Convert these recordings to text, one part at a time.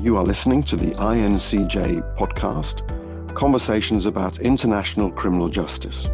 You are listening to the INCJ podcast, Conversations about International Criminal Justice.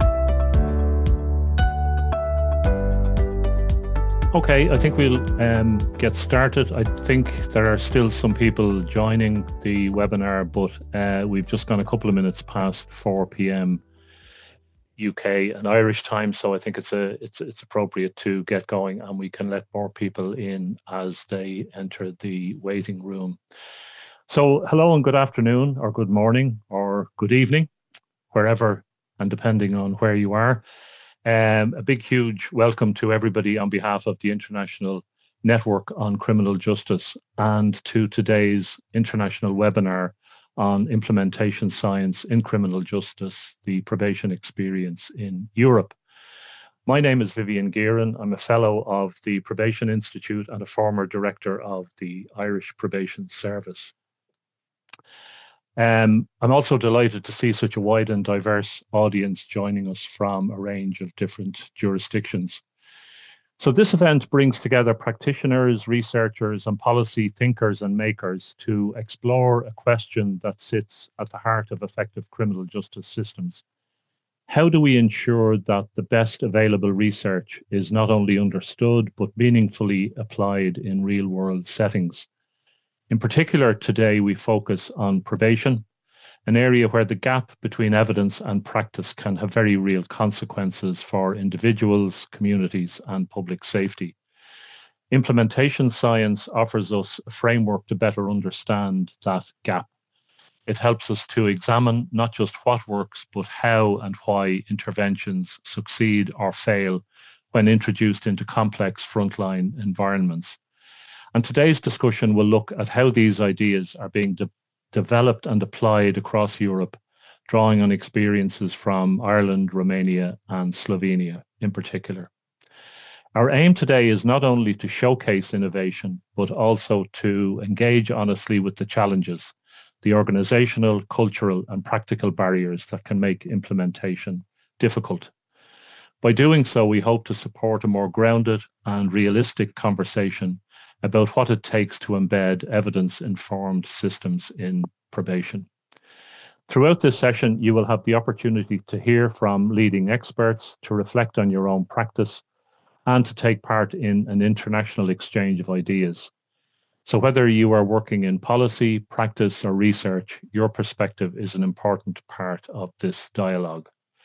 Okay, I think we'll get started. I think there are still some people joining the webinar, but we've just gone a couple of minutes past 4 p.m. UK and Irish time, so I think it's appropriate to get going, and we can let more people in as they enter the waiting room. So hello and good afternoon, or good morning, or good evening, wherever and depending on where you are. A big, huge welcome to everybody on behalf of the International Network on Criminal Justice and to today's international webinar on implementation science in criminal justice, the probation experience in Europe. My name is Vivian Gearan. I'm a fellow of the Probation Institute and a former director of the Irish Probation Service. I'm also delighted to see such a wide and diverse audience joining us from a range of different jurisdictions. So this event brings together practitioners, researchers, and policy thinkers and makers to explore a question that sits at the heart of effective criminal justice systems. How do we ensure that the best available research is not only understood, but meaningfully applied in real-world settings? In particular, today we focus on probation, an area where the gap between evidence and practice can have very real consequences for individuals, communities, and public safety. Implementation science offers us a framework to better understand that gap. It helps us to examine not just what works, but how and why interventions succeed or fail when introduced into complex frontline environments. And today's discussion will look at how these ideas are being developed and applied across Europe, drawing on experiences from Ireland, Romania, and Slovenia in particular. Our aim today is not only to showcase innovation, but also to engage honestly with the challenges, the organizational, cultural, and practical barriers that can make implementation difficult. By doing so, we hope to support a more grounded and realistic conversation about what it takes to embed evidence-informed systems in probation. Throughout this session, you will have the opportunity to hear from leading experts, to reflect on your own practice, and to take part in an international exchange of ideas. So whether you are working in policy, practice, or research, your perspective is an important part of this dialogue.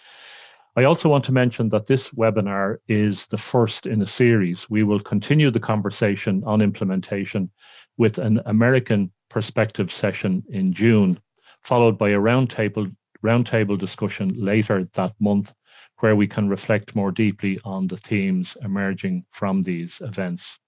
I also want to mention that this webinar is the first in a series. We will continue the conversation on implementation with an American perspective session in June, followed by a roundtable discussion later that month, where we can reflect more deeply on the themes emerging from these events.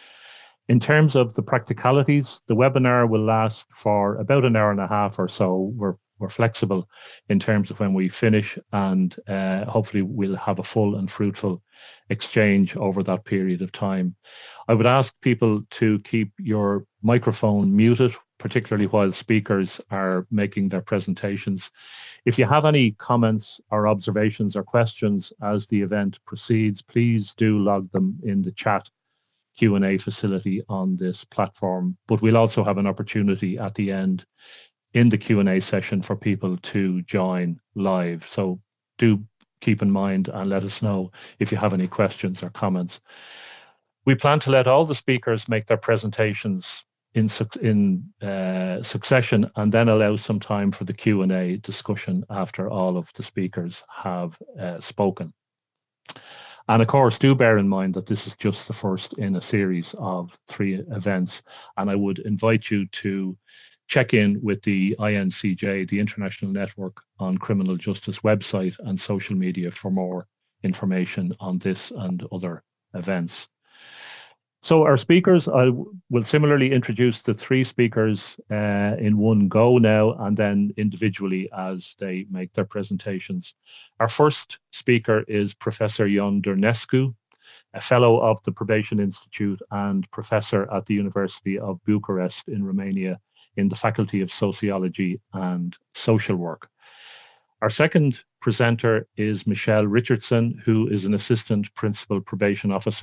In terms of the practicalities, the webinar will last for about an hour and a half or so. We're flexible in terms of when we finish, and hopefully we'll have a full and fruitful exchange over that period of time. I would ask people to keep your microphone muted, particularly while speakers are making their presentations. If you have any comments or observations or questions as the event proceeds, please do log them in the chat Q&A facility on this platform. But we'll also have an opportunity at the end in the Q&A session for people to join live. So do keep in mind and let us know if you have any questions or comments. We plan to let all the speakers make their presentations in succession, and then allow some time for the Q&A discussion after all of the speakers have spoken. And of course, do bear in mind that this is just the first in a series of 3 events, and I would invite you to check in with the INCJ, the International Network on Criminal Justice website and social media for more information on this and other events. So our speakers, I will similarly introduce the 3 speakers in one go now, and then individually as they make their presentations. Our first speaker is Professor Ion Durnescu, a fellow of the Probation Institute and professor at the University of Bucharest in Romania in the Faculty of Sociology and Social Work. Our second presenter is Michelle Richardson, who is an Assistant Principal Probation Officer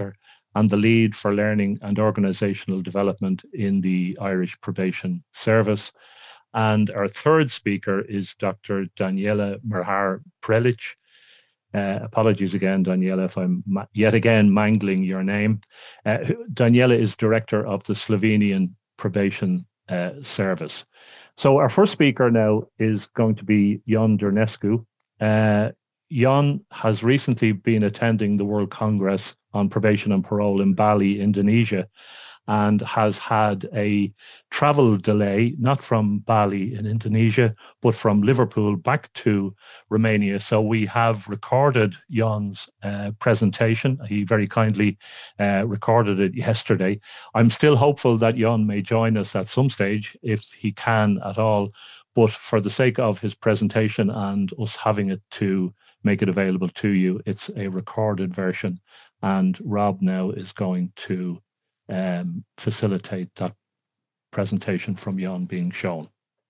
and the lead for learning and organizational development in the Irish Probation Service. And our third speaker is Dr. Daniela Mrhar Prelic. Apologies again, Daniela, if I'm yet again mangling your name. Daniela is director of the Slovenian Probation Service. So our first speaker now is going to be Ion Dernescu. Ion has recently been attending the World Congress on Probation and Parole in Bali, Indonesia, and has had a travel delay, not from Bali in Indonesia, but from Liverpool back to Romania. So we have recorded Ion's presentation. He very kindly recorded it yesterday. I'm still hopeful that Ion may join us at some stage, if he can at all. But for the sake of his presentation and us having it to make it available to you, it's a recorded version. And Rob now is going to facilitate that presentation from Ion being shown.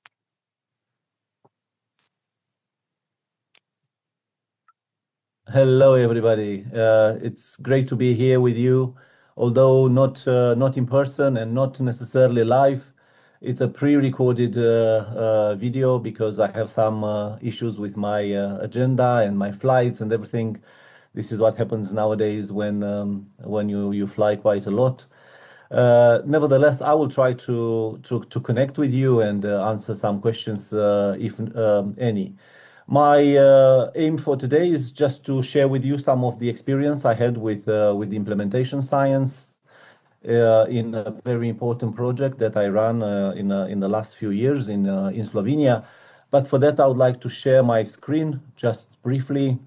Hello, everybody. It's great to be here with you, although not in person and not necessarily live. It's a pre-recorded video because I have some issues with my agenda and my flights and everything. This is what happens nowadays when you fly quite a lot. Nevertheless, I will try to connect with you and answer some questions, if any. My aim for today is just to share with you some of the experience I had with the implementation science in a very important project that I ran in the last few years in Slovenia. But for that, I would like to share my screen just briefly.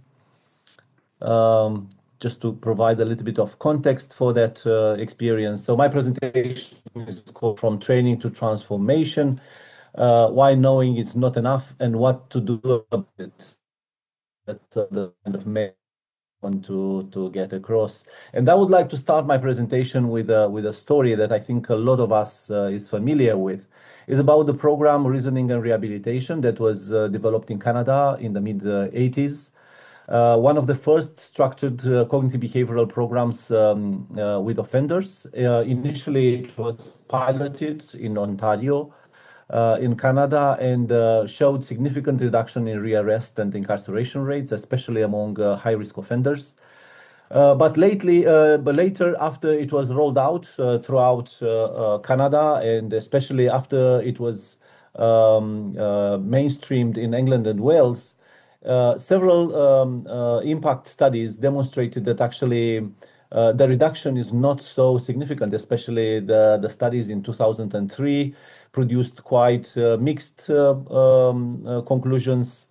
Just to provide a little bit of context for that experience. So my presentation is called From Training to Transformation, Why Knowing It's Not Enough and What to Do About It. That's the kind of main one to get across. And I would like to start my presentation with a story that I think a lot of us is familiar with. It's about the program Reasoning and Rehabilitation that was developed in Canada in the mid-80s. One of the first structured cognitive behavioral programs with offenders. Initially, it was piloted in Ontario, in Canada, and showed significant reduction in rearrest and incarceration rates, especially among high-risk offenders. But later, after it was rolled out throughout Canada, and especially after it was mainstreamed in England and Wales, several impact studies demonstrated that actually the reduction is not so significant, especially the studies in 2003 produced quite mixed conclusions.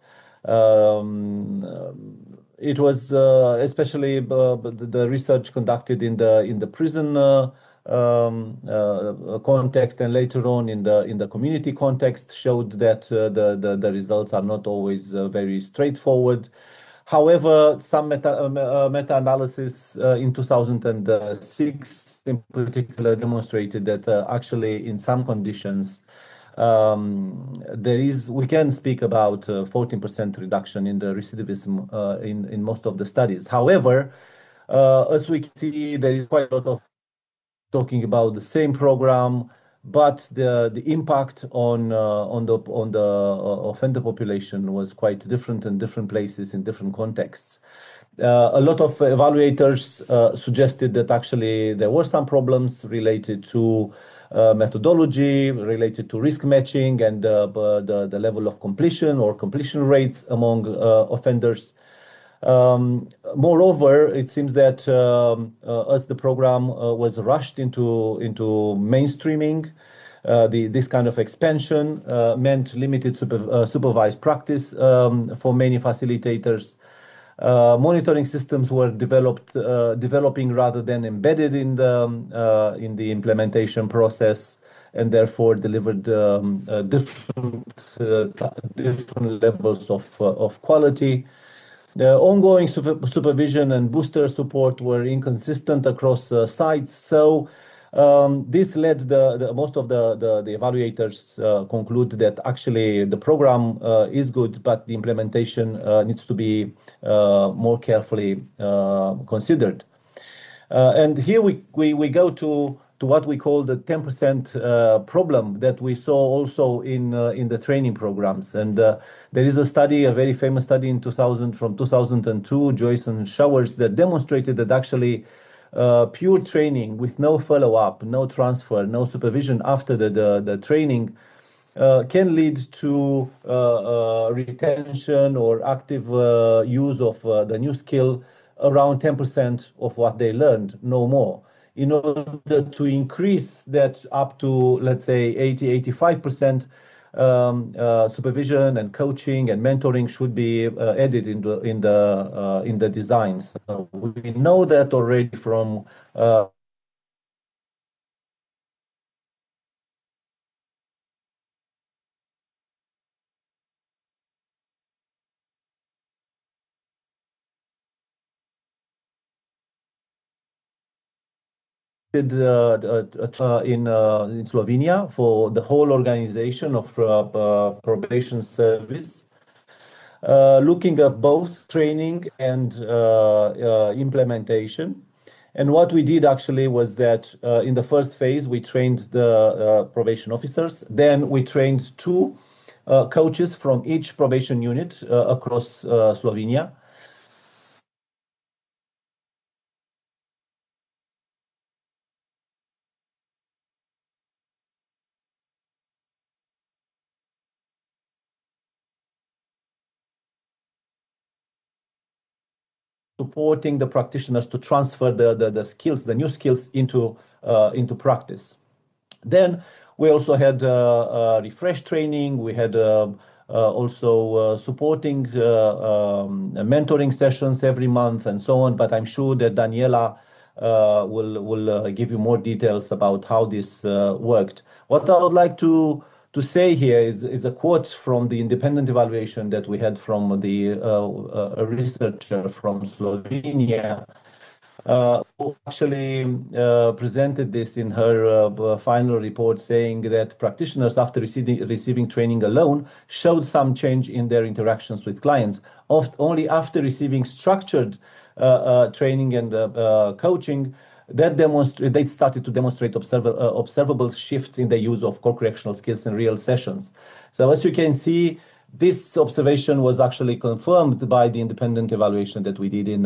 It was especially the research conducted in the prison context and later on in the community context showed that the results are not always very straightforward. However, some meta-analysis in 2006 in particular demonstrated that actually in some conditions we can speak about 14% reduction in the recidivism in most of the studies. However, as we can see, there is quite a lot of talking about the same program, but the impact on the offender population was quite different in different places in different contexts. A lot of evaluators suggested that actually there were some problems related to methodology, related to risk matching, and the level of completion or completion rates among offenders. Moreover, it seems that as the program was rushed into mainstreaming, this kind of expansion meant limited supervised practice for many facilitators. Monitoring systems were developing rather than embedded in the implementation process, and therefore delivered different levels of quality. The ongoing supervision and booster support were inconsistent across sites. So this led most of the evaluators conclude that actually the program is good, but the implementation needs to be more carefully considered. And here we go to what we call the 10% problem that we saw also in the training programs. And there is a study, a very famous study in 2002, Joyce and Showers, that demonstrated that actually pure training with no follow-up, no transfer, no supervision after the training can lead to retention or active use of the new skill around 10% of what they learned, no more. In order to increase that up to, let's say, 85%, supervision and coaching and mentoring should be added in the designs. So we know that already from in Slovenia for the whole organization of probation service, looking at both training and implementation. And what we did actually was that in the first phase, we trained the probation officers. Then we trained two coaches from each probation unit across Slovenia. Supporting the practitioners to transfer the skills, the new skills into practice. Then we also had refresh training. We had also supporting mentoring sessions every month and so on. But I'm sure that Daniela will give you more details about how this worked. What I would like to say here is a quote from the independent evaluation that we had from the researcher from Slovenia, who actually presented this in her final report, saying that practitioners, after receiving training alone, showed some change in their interactions with clients. Only after receiving structured training and coaching, they started to demonstrate observable shift in the use of co-correctional skills in real sessions. So as you can see, this observation was actually confirmed by the independent evaluation that we did in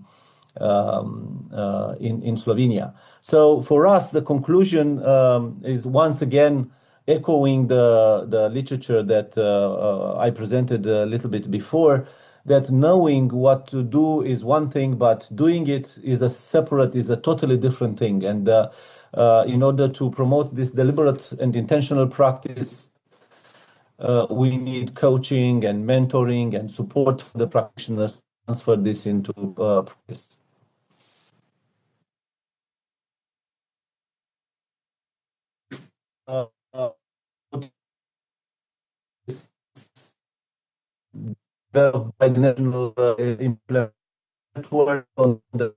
Slovenia. So for us, the conclusion is once again echoing the literature that I presented a little bit before, that knowing what to do is one thing, but doing it is a totally different thing. And in order to promote this deliberate and intentional practice, we need coaching and mentoring and support for the practitioners to transfer this into practice. By the national implement work on the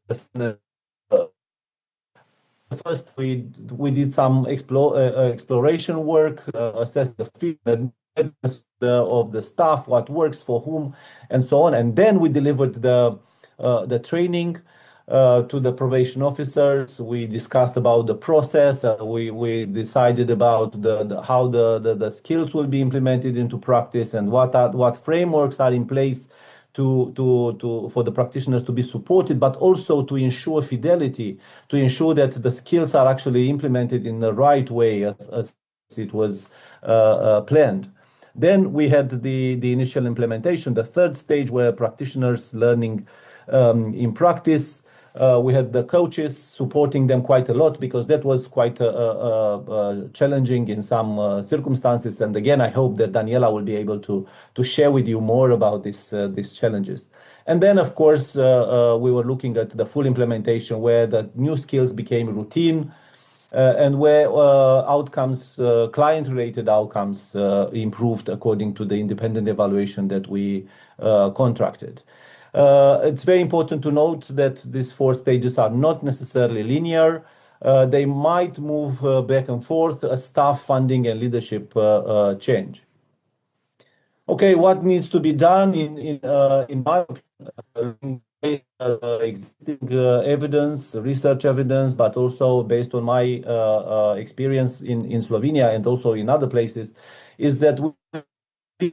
first we did some exploration work, assess the field of the staff, what works for whom, and so on, and then we delivered the training to the probation officers. We discussed about the process. We decided about how the skills will be implemented into practice and what frameworks are in place for the practitioners to be supported, but also to ensure fidelity, to ensure that the skills are actually implemented in the right way as it was planned. Then we had the initial implementation, the third stage, where practitioners learning in practice. We had the coaches supporting them quite a lot because that was quite challenging in some circumstances. And again, I hope that Daniela will be able to share with you more about these challenges. And then, of course, we were looking at the full implementation where the new skills became routine and where outcomes, client-related outcomes, improved according to the independent evaluation that we contracted. It's very important to note that these four stages are not necessarily linear. They might move back and forth as staff, funding, and leadership change. Okay, what needs to be done in my opinion existing evidence, research evidence, but also based on my experience in Slovenia and also in other places, is that we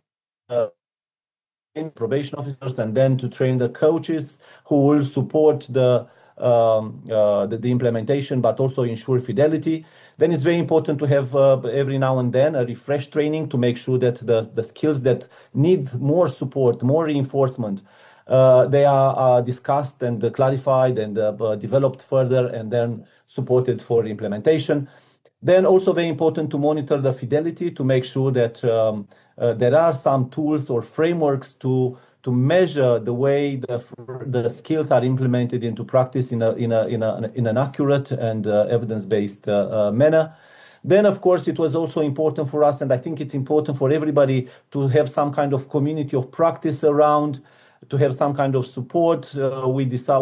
train probation officers and then to train the coaches who will support the implementation, but also ensure fidelity. Then it's very important to have every now and then a refresh training to make sure that the skills that need more support, more reinforcement, they are discussed and clarified and developed further and then supported for implementation. Then also very important to monitor the fidelity to make sure that there are some tools or frameworks to measure the way the skills are implemented into practice in an accurate and evidence-based manner. Then, of course, it was also important for us, and I think it's important for everybody to have some kind of community of practice around, to have some kind of support. We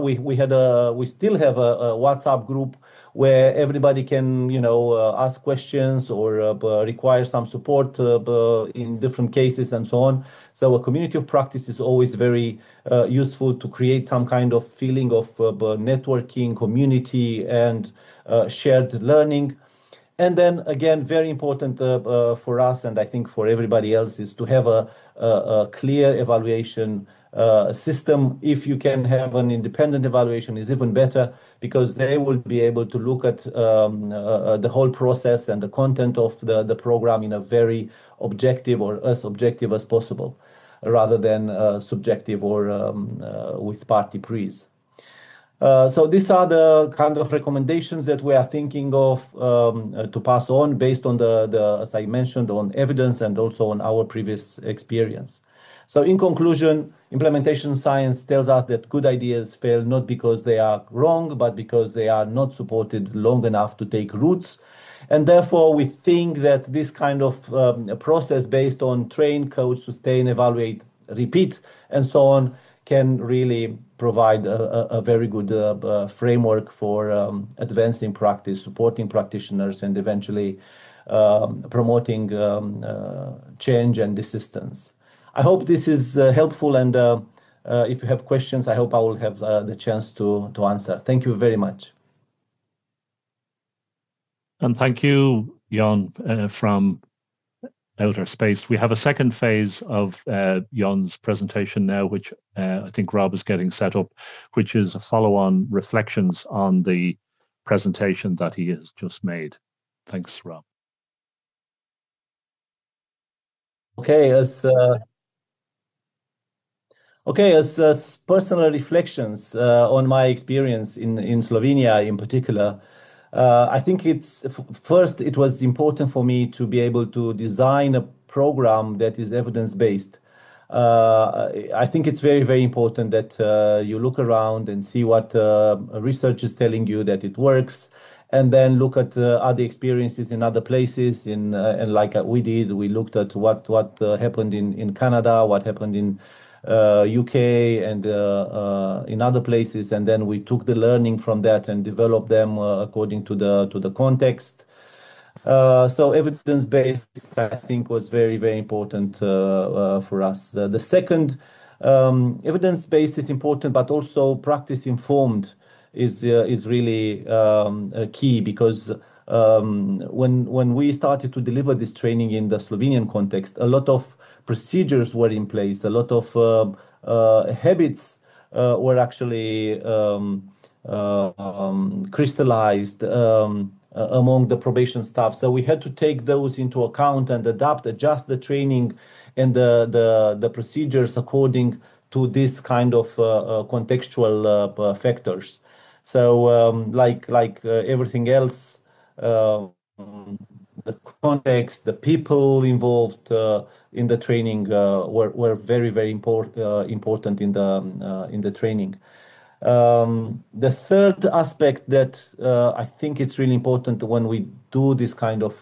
still have a WhatsApp group where everybody can, ask questions or require some support in different cases and so on. So a community of practice is always very useful to create some kind of feeling of networking, community, and shared learning. And then again, very important for us, and I think for everybody else, is to have a clear evaluation system. If you can have an independent evaluation, is even better, because they will be able to look at the whole process and the content of the program in a very objective or as objective as possible, rather than subjective or with party prees. So these are the kind of recommendations that we are thinking of to pass on based on as I mentioned, on evidence and also on our previous experience. So in conclusion, implementation science tells us that good ideas fail not because they are wrong, but because they are not supported long enough to take roots. And therefore, we think that this kind of process based on train, coach, sustain, evaluate, repeat, and so on can really provide a very good framework for advancing practice, supporting practitioners, and eventually promoting change and desistance. I hope this is helpful, and if you have questions, I hope I will have the chance to answer. Thank you very much. And thank you, Jon, from Outer Space. We have a second phase of Jon's presentation now, which I think Rob is getting set up, which is a follow-on reflections on the presentation that he has just made. Thanks, Rob. Okay, as personal reflections on my experience in Slovenia in particular, I think first it was important for me to be able to design a program that is evidence-based. I think it's very, very important that you look around and see what research is telling you that it works, and then look at other experiences in other places. And like we did, we looked at what happened in Canada, what happened in UK and in other places, and then we took the learning from that and developed them according to the context. So evidence-based, I think, was very, very important for us. The second, evidence-based is important, but also practice-informed is really key, because when we started to deliver this training in the Slovenian context, a lot of procedures were in place, a lot of habits were actually crystallized among the probation staff. So we had to take those into account and adjust the training and the procedures according to this kind of contextual factors. So like everything else, the context, the people involved in the training were very, very important in the training. The third aspect that I think it's really important when we do this kind of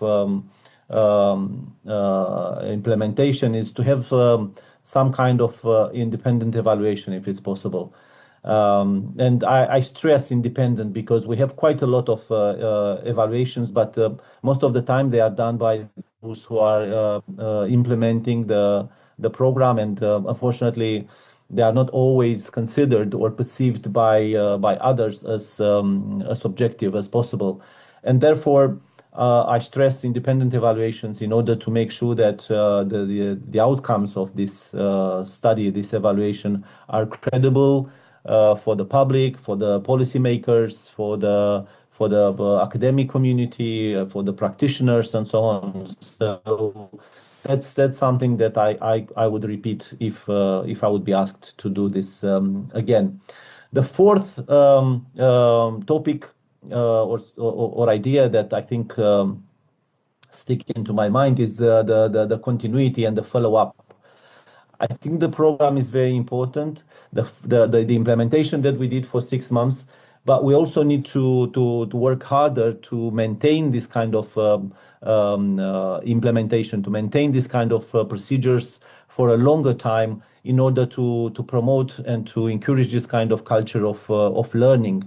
implementation is to have some kind of independent evaluation, if it's possible. And I stress independent because we have quite a lot of evaluations, but most of the time they are done by those who are implementing the program. And unfortunately, they are not always considered or perceived by others as objective as possible. And therefore, I stress independent evaluations in order to make sure that the outcomes of this study, this evaluation, are credible for the public, for the policymakers, for the academic community, for the practitioners, and so on. So that's something that I would repeat if I would be asked to do this again. The fourth topic or idea that I think stick into my mind is the continuity and the follow-up. I think the program is very important, the implementation that we did for 6 months, but we also need to work harder to maintain this kind of implementation, to maintain this kind of procedures for a longer time in order to promote and to encourage this kind of culture of learning.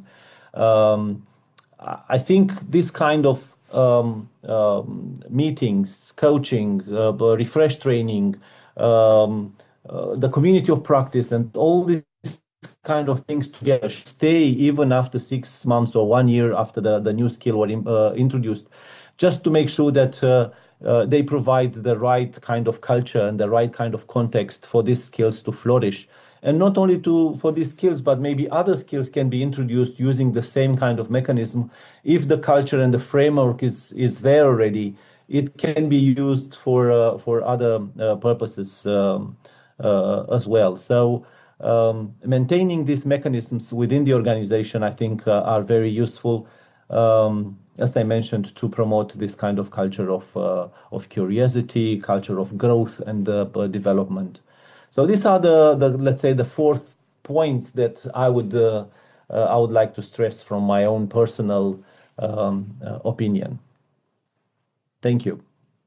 I think this kind of meetings, coaching, refresh training, the community of practice, and all these kind of things together stay even after 6 months or 1 year after the new skill were introduced, just to make sure that they provide the right kind of culture and the right kind of context for these skills to flourish. And not only for these skills, but maybe other skills can be introduced using the same kind of mechanism. If the culture and the framework is there already, it can be used for other purposes as well. So maintaining these mechanisms within the organization, I think, are very useful, as I mentioned, to promote this kind of culture of curiosity, culture of growth and development. So these are let's say the 4 points that I would like to stress from my own personal opinion. Thank you.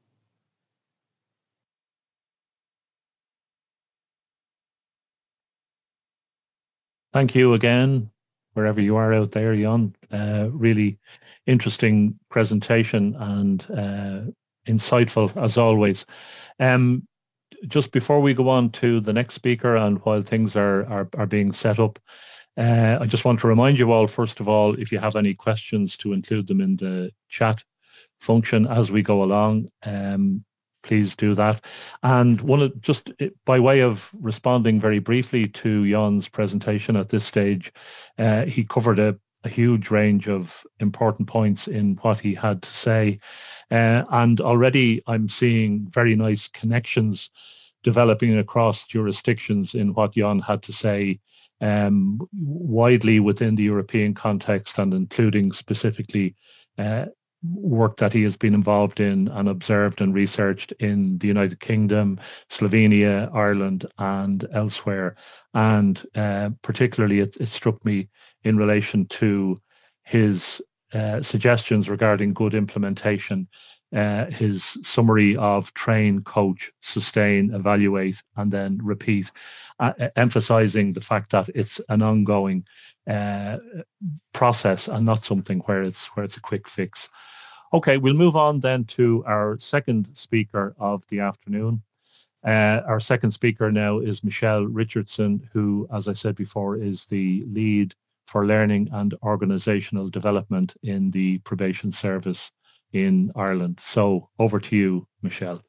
Thank you again, wherever you are out there, Jan. Really interesting presentation and insightful as always. Just before we go on to the next speaker, and while things are being set up, I just want to remind you all, first of all, if you have any questions, to include them in the chat function as we go along. Please do that. And just by way of responding very briefly to Jan's presentation at this stage, he covered a huge range of important points in what he had to say. And already I'm seeing very nice connections developing across jurisdictions in what Jan had to say, widely within the European context, and including specifically work that he has been involved in and observed and researched in the United Kingdom, Slovenia, Ireland, and elsewhere. And particularly it struck me in relation to his suggestions regarding good implementation, his summary of train, coach, sustain, evaluate, and then repeat, emphasizing the fact that it's an ongoing process and not something where it's a quick fix. Okay, we'll move on then to our second speaker of the afternoon. Our second speaker now is Michelle Richardson, who, as I said before, is the lead for learning and organizational development in the probation service in Ireland. So over to you, Michelle.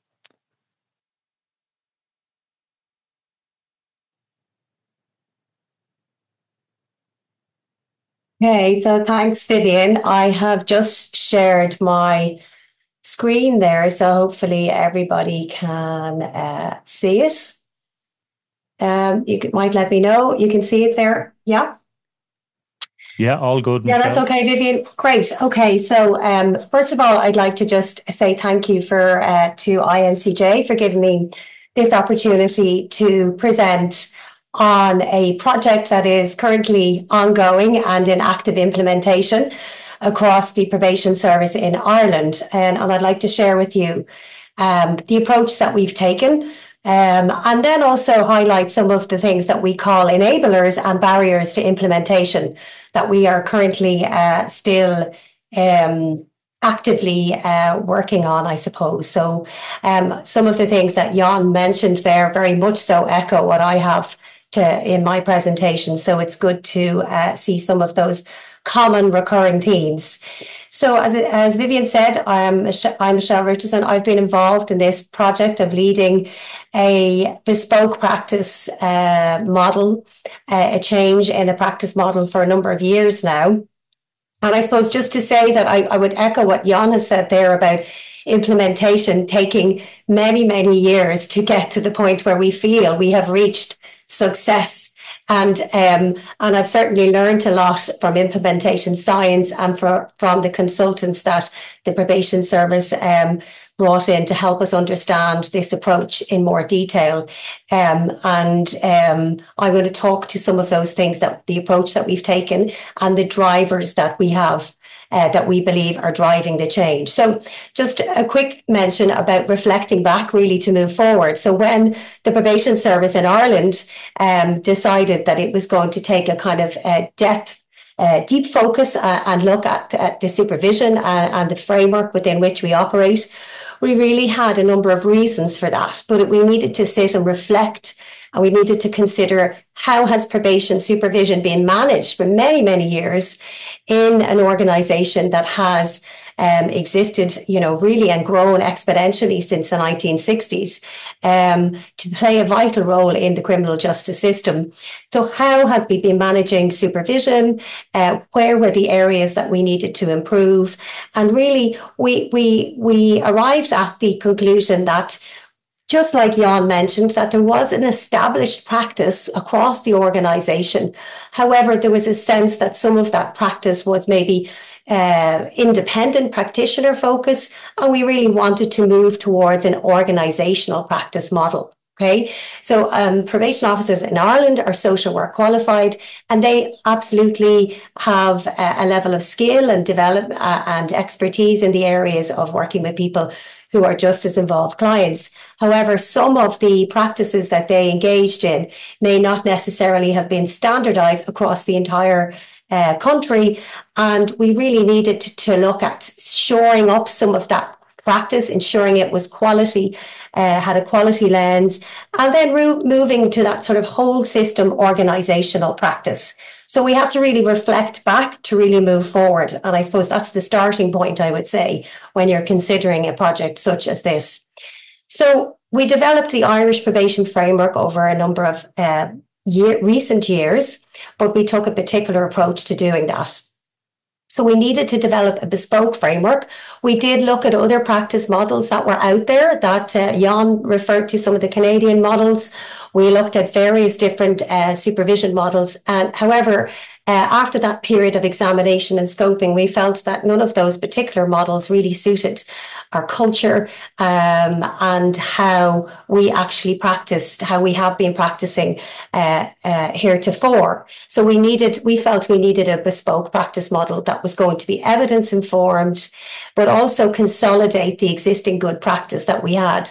Okay, so thanks, Vivian. I have just shared my screen there, so hopefully everybody can see it. Might let me know. You can see it there. Yeah. Yeah, all good, Michelle. Yeah, that's okay, Vivian. Great. Okay, so first of all, I'd like to just say thank you to INCJ for giving me this opportunity to present on a project that is currently ongoing and in active implementation across the probation service in Ireland. And I'd like to share with you the approach that we've taken, and then also highlight some of the things that we call enablers and barriers to implementation that we are currently still actively working on, I suppose. So some of the things that Jan mentioned there very much so echo what I have in my presentation. So it's good to see some of those common recurring themes. So as Vivian said, I'm Michelle Richardson. I've been involved in this project of leading a bespoke practice model, a change in a practice model for a number of years now. And I suppose just to say that I would echo what Jan has said there about implementation taking many, many years to get to the point where we feel we have reached success. And I've certainly learned a lot from implementation science and from the consultants that the probation service brought in to help us understand this approach in more detail. I'm going to talk to some of those things, that the approach that we've taken and the drivers that we have that we believe are driving the change. So just a quick mention about reflecting back really to move forward. So when the probation service in Ireland decided that it was going to take a kind of deep focus and look at the supervision and the framework within which we operate, we really had a number of reasons for that, but we needed to sit and reflect, and we needed to consider how has probation supervision been managed for many, many years in an organisation that has existed, really and grown exponentially since the 1960s to play a vital role in the criminal justice system. So how had we been managing supervision? Where were the areas that we needed to improve? And really, we arrived at the conclusion that, just like Jan mentioned, that there was an established practice across the organisation. However, there was a sense that some of that practice was maybe independent practitioner focus, and we really wanted to move towards an organisational practice model. Okay, so probation officers in Ireland are social work qualified, and they absolutely have a level of skill and development and expertise in the areas of working with people who are justice involved clients. However, some of the practices that they engaged in may not necessarily have been standardised across the entire country, and we really needed to look at shoring up some of that practice, ensuring it was quality, had a quality lens, and then moving to that sort of whole system organisational practice. So we had to really reflect back to really move forward. And I suppose that's the starting point, I would say, when you're considering a project such as this. So we developed the Irish probation framework over a number of recent years, but we took a particular approach to doing that. So we needed to develop a bespoke framework. We did look at other practice models that were out there that Jan referred to, some of the Canadian models. We looked at various different supervision models. And however, after that period of examination and scoping, we felt that none of those particular models really suited our culture and how we actually practiced, how we have been practicing heretofore. So we felt we needed a bespoke practice model that was going to be evidence informed, but also consolidate the existing good practice that we had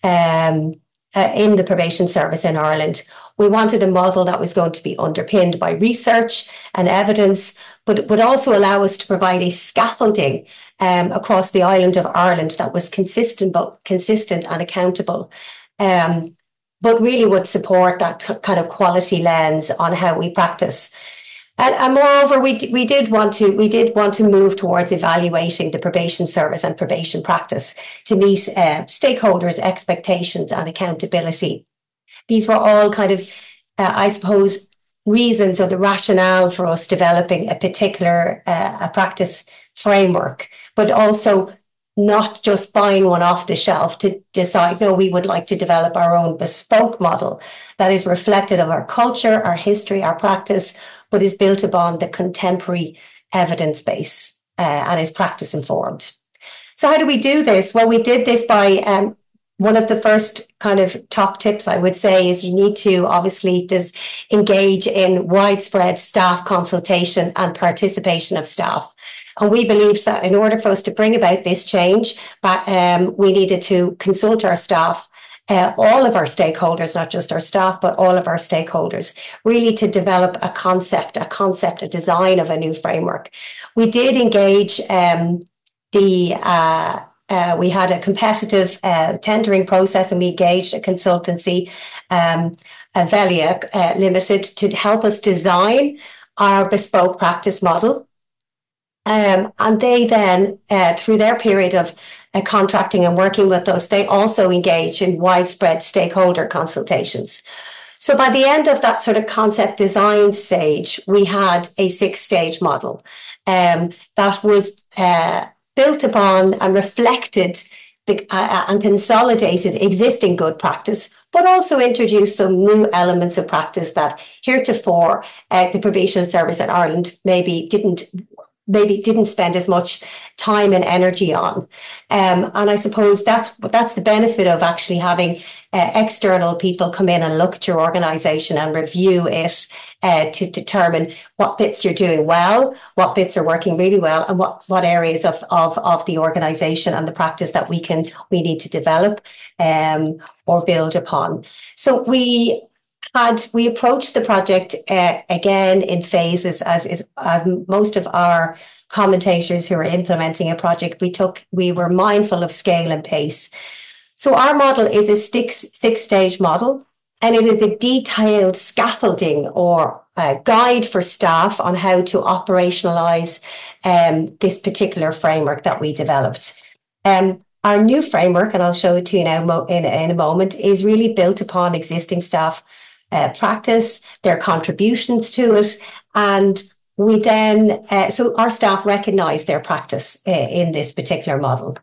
in the probation service in Ireland. We wanted a model that was going to be underpinned by research and evidence, but would also allow us to provide a scaffolding across the island of Ireland that was consistent and accountable, but really would support that kind of quality lens on how we practice. And moreover, we did want to move towards evaluating the probation service and probation practice to meet stakeholders' expectations and accountability. These were all kind of, I suppose, reasons or the rationale for us developing a particular a practice framework, but also not just buying one off the shelf to decide, no, we would like to develop our own bespoke model that is reflective of our culture, our history, our practice, but is built upon the contemporary evidence base and is practice informed. So how do we do this? Well, we did this by one of the first kind of top tips, I would say, is you need to obviously engage in widespread staff consultation and participation of staff. And we believed that in order for us to bring about this change, we needed to consult our staff, all of our stakeholders, not just our staff, but all of our stakeholders, really to develop a concept, a design of a new framework. We did engage the we had a competitive tendering process, and we engaged a consultancy, Avelia Limited, to help us design our bespoke practice model. And they then, through their period of contracting and working with us, they also engage in widespread stakeholder consultations. So by the end of that sort of concept design stage, we had a 6-stage model that was built upon and reflected and consolidated existing good practice, but also introduced some new elements of practice that heretofore the Probation Service in Ireland maybe didn't spend as much time and energy on. And I suppose that's the benefit of actually having external people come in and look at your organisation and review it to determine what bits you're doing well, what bits are working really well, and what areas of the organisation and the practice that we need to develop or build upon. So we approached the project again in phases, as most of our commentators who are implementing a project, we were mindful of scale and pace. So our model is a six-stage model, and it is a detailed scaffolding or guide for staff on how to operationalize this particular framework that we developed. Our new framework, and I'll show it to you now in a moment, is really built upon existing staff practice, their contributions to it, and we then, so our staff recognise their practice in this particular model.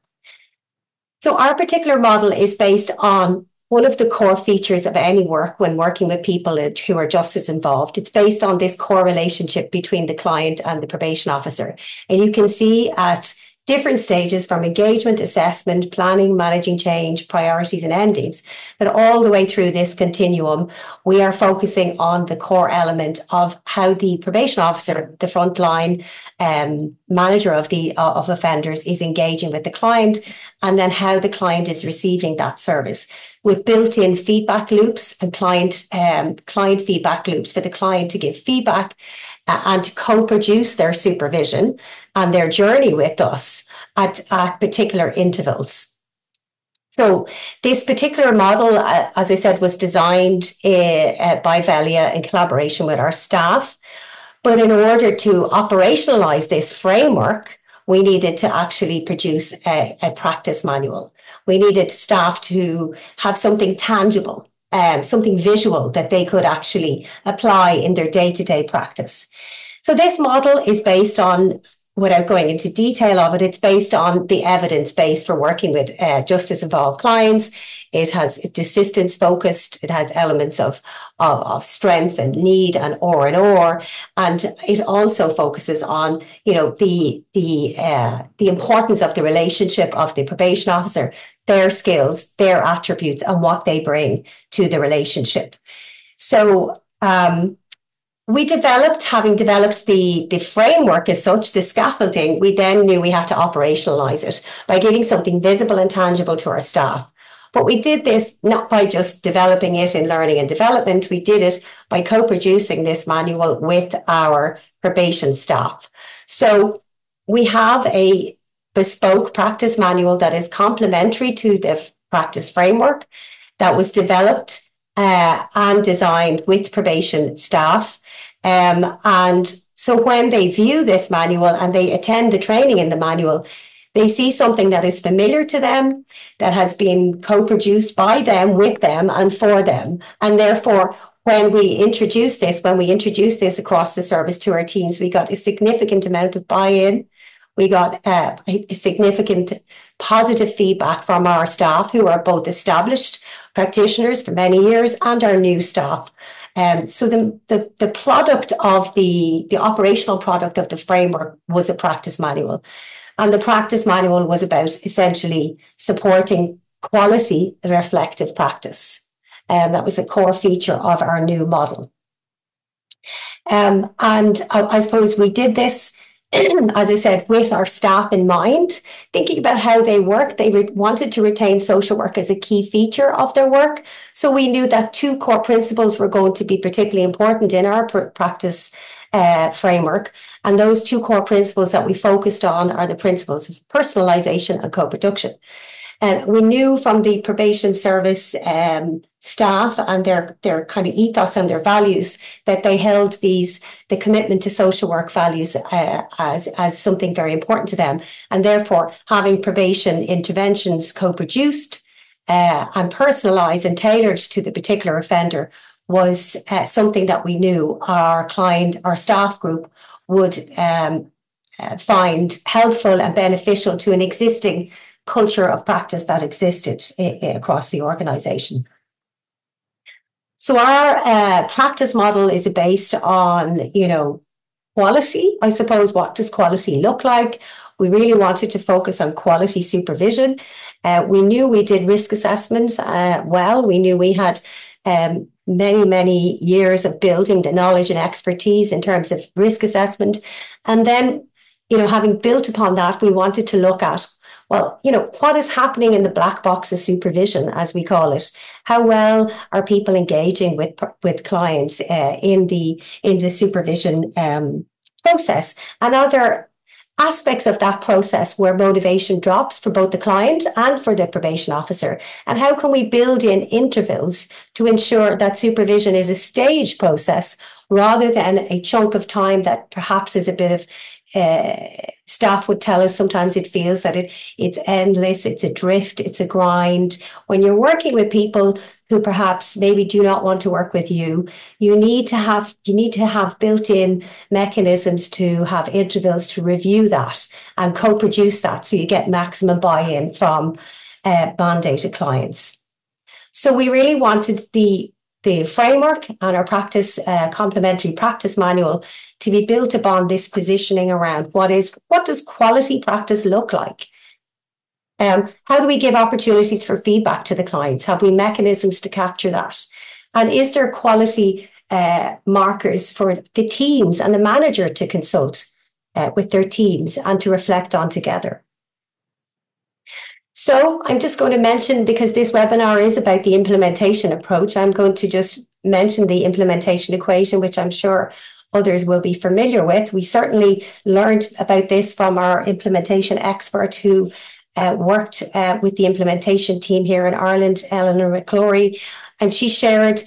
So our particular model is based on one of the core features of any work when working with people who are justice involved. It's based on this core relationship between the client and the probation officer. And you can see at different stages, from engagement, assessment, planning, managing change, priorities and endings, but all the way through this continuum, we are focusing on the core element of how the probation officer, the frontline manager of offenders, is engaging with the client, and then how the client is receiving that service, with built-in feedback loops and client feedback loops for the client to give feedback and to co-produce their supervision and their journey with us at particular intervals. So this particular model, as I said, was designed by Avelia in collaboration with our staff. But in order to operationalize this framework, we needed to actually produce a practice manual. We needed staff to have something tangible, something visual that they could actually apply in their day-to-day practice. So this model is based on, without going into detail of it, it's based on the evidence base for working with justice-involved clients. It's assistance focused. It has elements of strength and need and or, and it also focuses on, the importance of the relationship of the probation officer, their skills, their attributes, and what they bring to the relationship. So having developed the framework as such, the scaffolding, we then knew we had to operationalize it by giving something visible and tangible to our staff. But we did this not by just developing it in learning and development. We did it by co-producing this manual with our probation staff. So we have a bespoke practice manual that is complementary to the practice framework that was developed and designed with probation staff. And so when they view this manual and they attend the training in the manual, they see something that is familiar to them, that has been co-produced by them, with them, and for them. And therefore, when we introduced this across the service to our teams, we got a significant amount of buy-in. We got a significant positive feedback from our staff, who are both established practitioners for many years and our new staff. So the product of the operational product of the framework was a practice manual. And the practice manual was about essentially supporting quality reflective practice. That was a core feature of our new model. And I suppose we did this, as I said, with our staff in mind, thinking about how they work. They wanted to retain social work as a key feature of their work. So we knew that two core principles were going to be particularly important in our practice framework. And those two core principles that we focused on are the principles of personalization and co-production. And we knew from the probation service staff and their kind of ethos and their values that they held the commitment to social work values as something very important to them. And therefore, having probation interventions co-produced and personalised and tailored to the particular offender was something that we knew our staff group would find helpful and beneficial to an existing culture of practice that existed across the organisation. So our practice model is based on, quality. I suppose, what does quality look like? We really wanted to focus on quality supervision. We knew we did risk assessments well. We knew we had many, many years of building the knowledge and expertise in terms of risk assessment. And then, having built upon that, we wanted to look at, what is happening in the black box of supervision, as we call it? How well are people engaging with clients in the supervision process? And are there aspects of that process where motivation drops for both the client and for the probation officer? And how can we build in intervals to ensure that supervision is a staged process rather than a chunk of time that perhaps is a bit of staff would tell us sometimes it feels that it's endless, it's a drift, it's a grind. When you're working with people who perhaps maybe do not want to work with you, you need to have built-in mechanisms to have intervals to review that and co-produce that so you get maximum buy-in from mandated clients. So we really wanted the framework and our complementary practice manual to be built upon this positioning around what does quality practice look like? How do we give opportunities for feedback to the clients? Have we mechanisms to capture that? And is there quality markers for the teams and the manager to consult with their teams and to reflect on together? So I'm just going to mention, because this webinar is about the implementation approach, I'm going to just mention the implementation equation, which I'm sure others will be familiar with. We certainly learned about this from our implementation expert who worked with the implementation team here in Ireland, Eleanor McClory, and she shared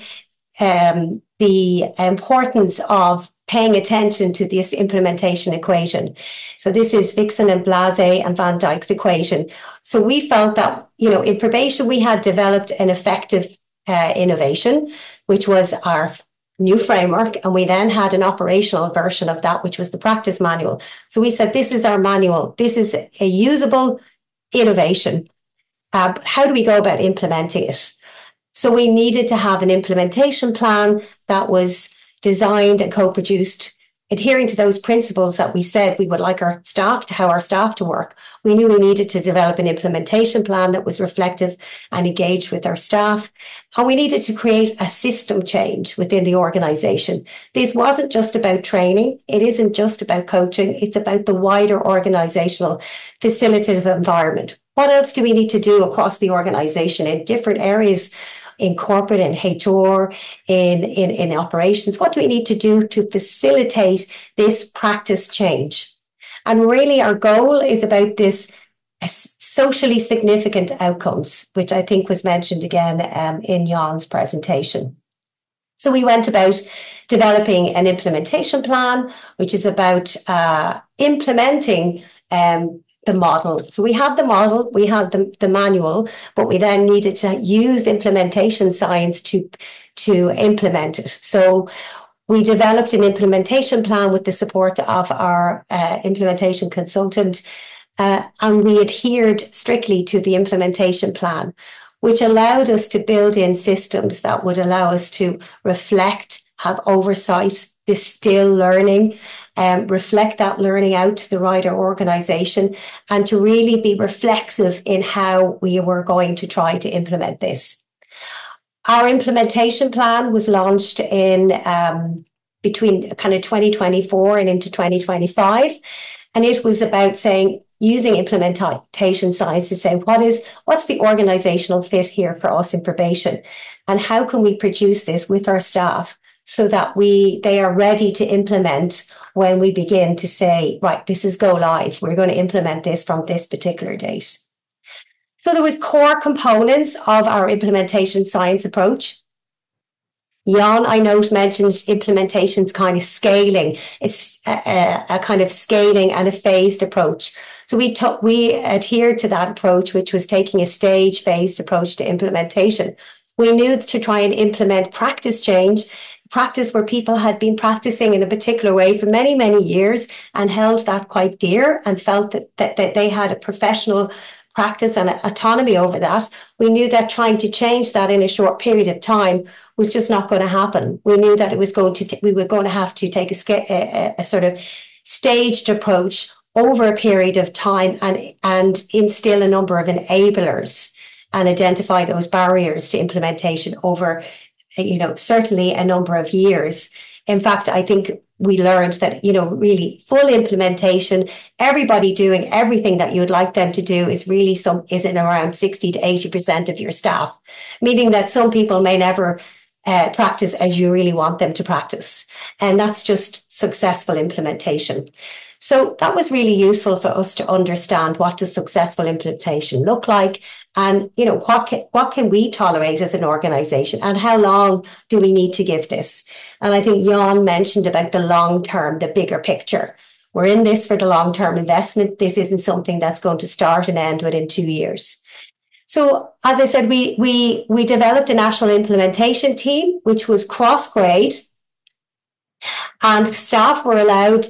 the importance of paying attention to this implementation equation. So this is Vixen and Blase and Van Dijk's equation. So we felt that, in probation, we had developed an effective innovation, which was our new framework. And we then had an operational version of that, which was the practice manual. So we said, this is our manual. This is a usable innovation. But how do we go about implementing it? So we needed to have an implementation plan that was designed and co-produced, adhering to those principles that we said we would like our staff to work. We knew we needed to develop an implementation plan that was reflective and engaged with our staff. And we needed to create a system change within the organisation. This wasn't just about training. It isn't just about coaching. It's about the wider organisational facilitative environment. What else do we need to do across the organisation in different areas, in corporate, in HR, in operations? What do we need to do to facilitate this practice change? And really our goal is about this socially significant outcomes, which I think was mentioned again in Jan's presentation. So we went about developing an implementation plan, which is about implementing the model. So we had the model, we had the manual, but we then needed to use implementation science to implement it. So we developed an implementation plan with the support of our implementation consultant, and we adhered strictly to the implementation plan, which allowed us to build in systems that would allow us to reflect, have oversight, distill learning, reflect that learning out to the wider organisation, and to really be reflexive in how we were going to try to implement this. Our implementation plan was launched in between kind of 2024 and into 2025, and it was about using implementation science to say what's the organisational fit here for us in probation, and how can we produce this with our staff so that they are ready to implement when we begin to say, right, this is go live. We're going to implement this from this particular date. So there was core components of our implementation science approach. Jan, I note, mentions implementation's kind of scaling. It's a kind of scaling and a phased approach. So we adhered to that approach, which was taking a phased approach to implementation. We knew to try and implement practice change, practice where people had been practicing in a particular way for many, many years and held that quite dear and felt that they had a professional practice and autonomy over that. We knew that trying to change that in a short period of time was just not going to happen. We knew that it was we were going to have to take a sort of staged approach over a period of time and instill a number of enablers and identify those barriers to implementation over, certainly a number of years. In fact, I think we learned that, really full implementation, everybody doing everything that you would like them to do is in around 60 to 80% of your staff, meaning that some people may never practice as you really want them to practice. And that's just successful implementation. So that was really useful for us to understand what does successful implementation look like, and what can we tolerate as an organization, and how long do we need to give this? And I think Jan mentioned about the long term, the bigger picture. We're in this for the long term investment. This isn't something that's going to start and end within 2 years. So as I said, we developed a national implementation team, which was cross-grade. And staff were allowed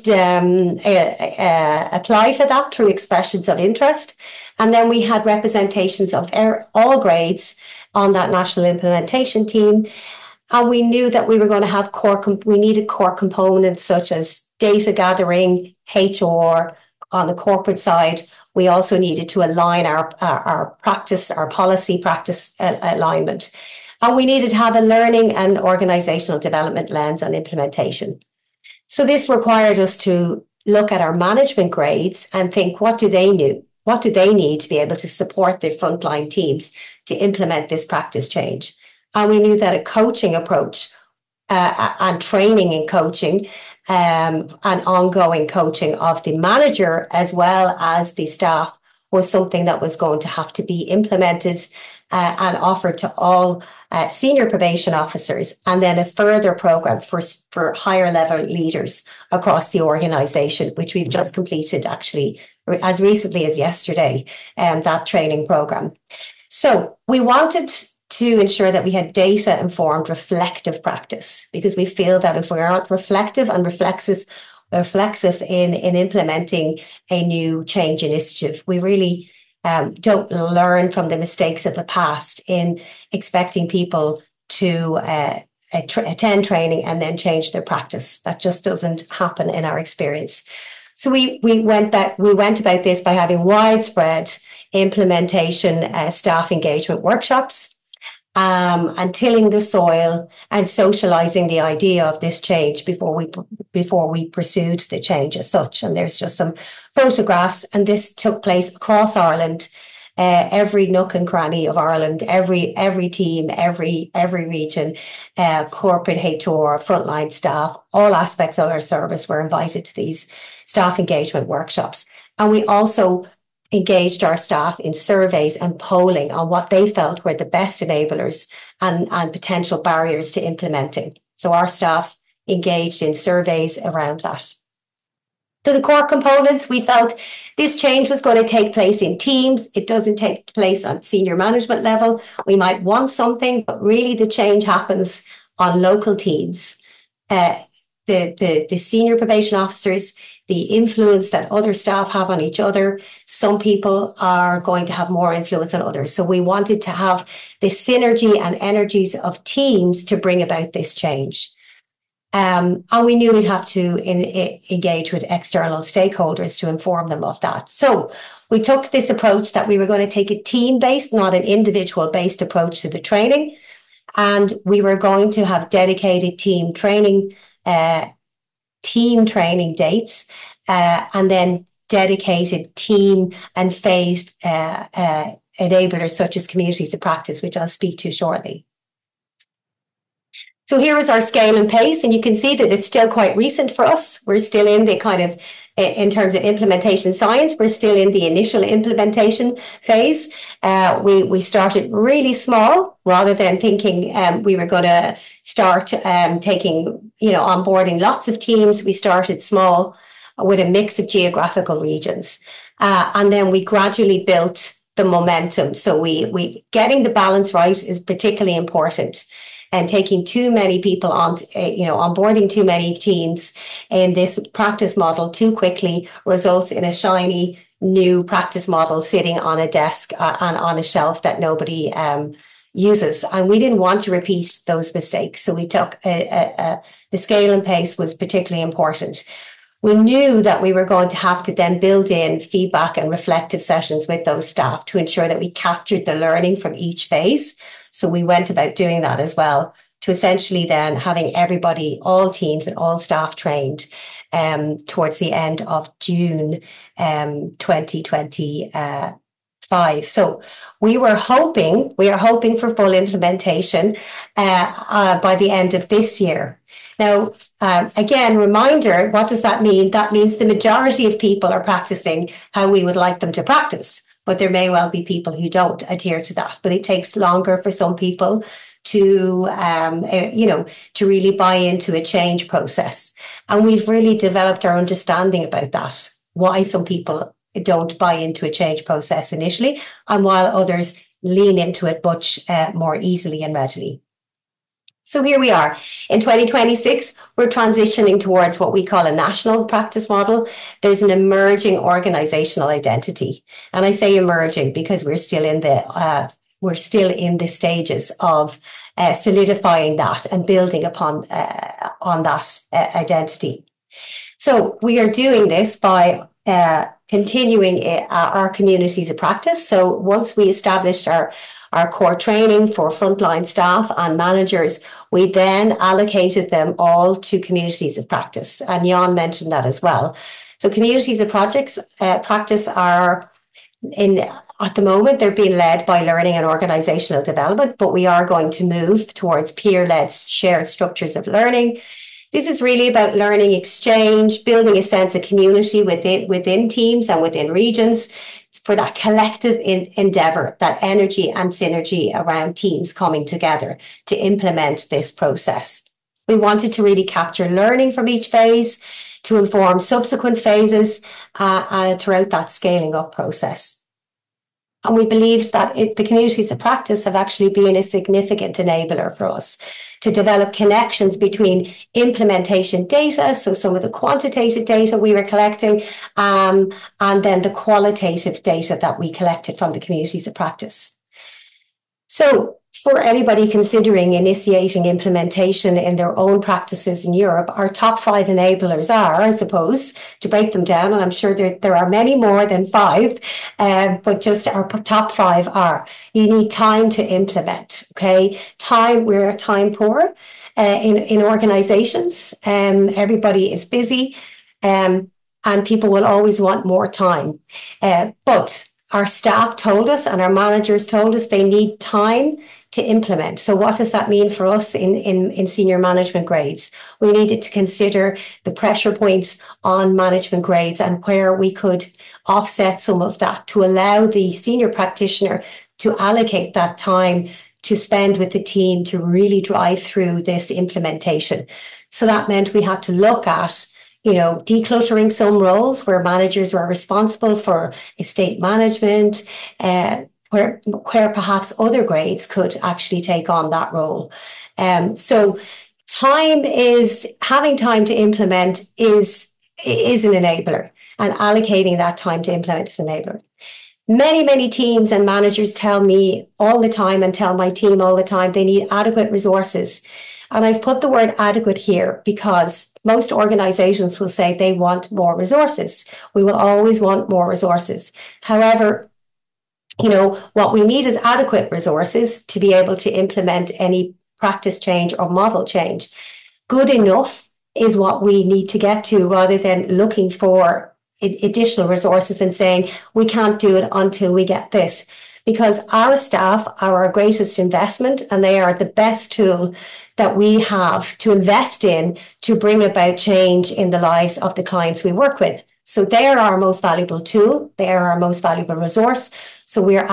to apply for that through expressions of interest. And then we had representations of all grades on that national implementation team. And we knew that we were going to have we needed core components such as data gathering, HR on the corporate side. We also needed to align our practice, our policy practice alignment. And we needed to have a learning and organizational development lens on implementation. So this required us to look at our management grades and think, what do they need? What do they need to be able to support their frontline teams to implement this practice change? And we knew that a coaching approach and training in coaching and ongoing coaching of the manager as well as the staff was something that was going to have to be implemented and offered to all senior probation officers, and then a further program for higher level leaders across the organisation, which we've just completed actually as recently as yesterday, that training program. So we wanted to ensure that we had data informed reflective practice, because we feel that if we aren't reflective and reflexive in implementing a new change initiative, we really don't learn from the mistakes of the past in expecting people to attend training and then change their practice. That just doesn't happen in our experience. So we went about this by having widespread implementation staff engagement workshops, and tilling the soil and socializing the idea of this change before we pursued the change as such. And there's just some photographs, and this took place across Ireland, every nook and cranny of Ireland, every team, every region, corporate HR, frontline staff, all aspects of our service were invited to these staff engagement workshops. And we also engaged our staff in surveys and polling on what they felt were the best enablers and potential barriers to implementing. So our staff engaged in surveys around that. So the core components, we felt this change was going to take place in teams. It doesn't take place on senior management level. We might want something, but really the change happens on local teams. The senior probation officers, the influence that other staff have on each other. Some people are going to have more influence on others. So we wanted to have the synergy and energies of teams to bring about this change. And we knew we'd have to engage with external stakeholders to inform them of that. So we took this approach that we were going to take a team-based, not an individual-based approach to the training. And we were going to have dedicated team training dates, and then dedicated team and phased enablers such as communities of practice, which I'll speak to shortly. So here is our scale and pace, and you can see that it's still quite recent for us. We're still in the kind of, in terms of implementation science, we're still in the initial implementation phase. We started really small rather than thinking we were going to start taking, onboarding lots of teams. We started small with a mix of geographical regions. And then we gradually built the momentum. So we getting the balance right is particularly important. And taking too many people on, onboarding too many teams in this practice model too quickly results in a shiny new practice model sitting on a desk and on a shelf that nobody uses. And we didn't want to repeat those mistakes. So we took the scale and pace was particularly important. We knew that we were going to have to then build in feedback and reflective sessions with those staff to ensure that we captured the learning from each phase. So we went about doing that as well, to essentially then having everybody, all teams and all staff trained towards the end of June 2025. So we are hoping for full implementation by the end of this year. Now, again, reminder, what does that mean? That means the majority of people are practicing how we would like them to practice, but there may well be people who don't adhere to that. But it takes longer for some people to, to really buy into a change process. And we've really developed our understanding about that, why some people don't buy into a change process initially, and while others lean into it much more easily and readily. So here we are. In 2026, we're transitioning towards what we call a national practice model. There's an emerging organizational identity. And I say emerging because we're still in the stages of solidifying that and building upon on that identity. So we are doing this by continuing our communities of practice. So once we established our core training for frontline staff and managers, we then allocated them all to communities of practice. And Jan mentioned that as well. So communities of practice are at the moment, they're being led by learning and organizational development, but we are going to move towards peer-led shared structures of learning. This is really about learning exchange, building a sense of community within teams and within regions for that collective endeavor, that energy and synergy around teams coming together to implement this process. We wanted to really capture learning from each phase to inform subsequent phases throughout that scaling up process. And we believed that the communities of practice have actually been a significant enabler for us to develop connections between implementation data, so some of the quantitative data we were collecting, and then the qualitative data that we collected from the communities of practice. So for anybody considering initiating implementation in their own practices in Europe, our top 5 enablers are, I suppose, to break them down, and I'm sure there are many more than 5, but just our top 5 are, you need time to implement, okay? We're time poor in organizations. Everybody is busy, and people will always want more time. But our staff told us and our managers told us they need time to implement. So what does that mean for us in senior management grades? We needed to consider the pressure points on management grades and where we could offset some of that to allow the senior practitioner to allocate that time to spend with the team to really drive through this implementation. So that meant we had to look at decluttering some roles where managers were responsible for estate management, where perhaps other grades could actually take on that role. So having time to implement is an enabler, and allocating that time to implement is an enabler. Many, many teams and managers tell me all the time and tell my team all the time they need adequate resources. And I've put the word adequate here because most organizations will say they want more resources. We will always want more resources. However, what we need is adequate resources to be able to implement any practice change or model change. Good enough is what we need to get to, rather than looking for additional resources and saying we can't do it until we get this. because our staff are our greatest investment, and they are the best tool that we have to invest in to bring about change in the lives of the clients we work with. So they are our most valuable tool. They are our most valuable resource. So we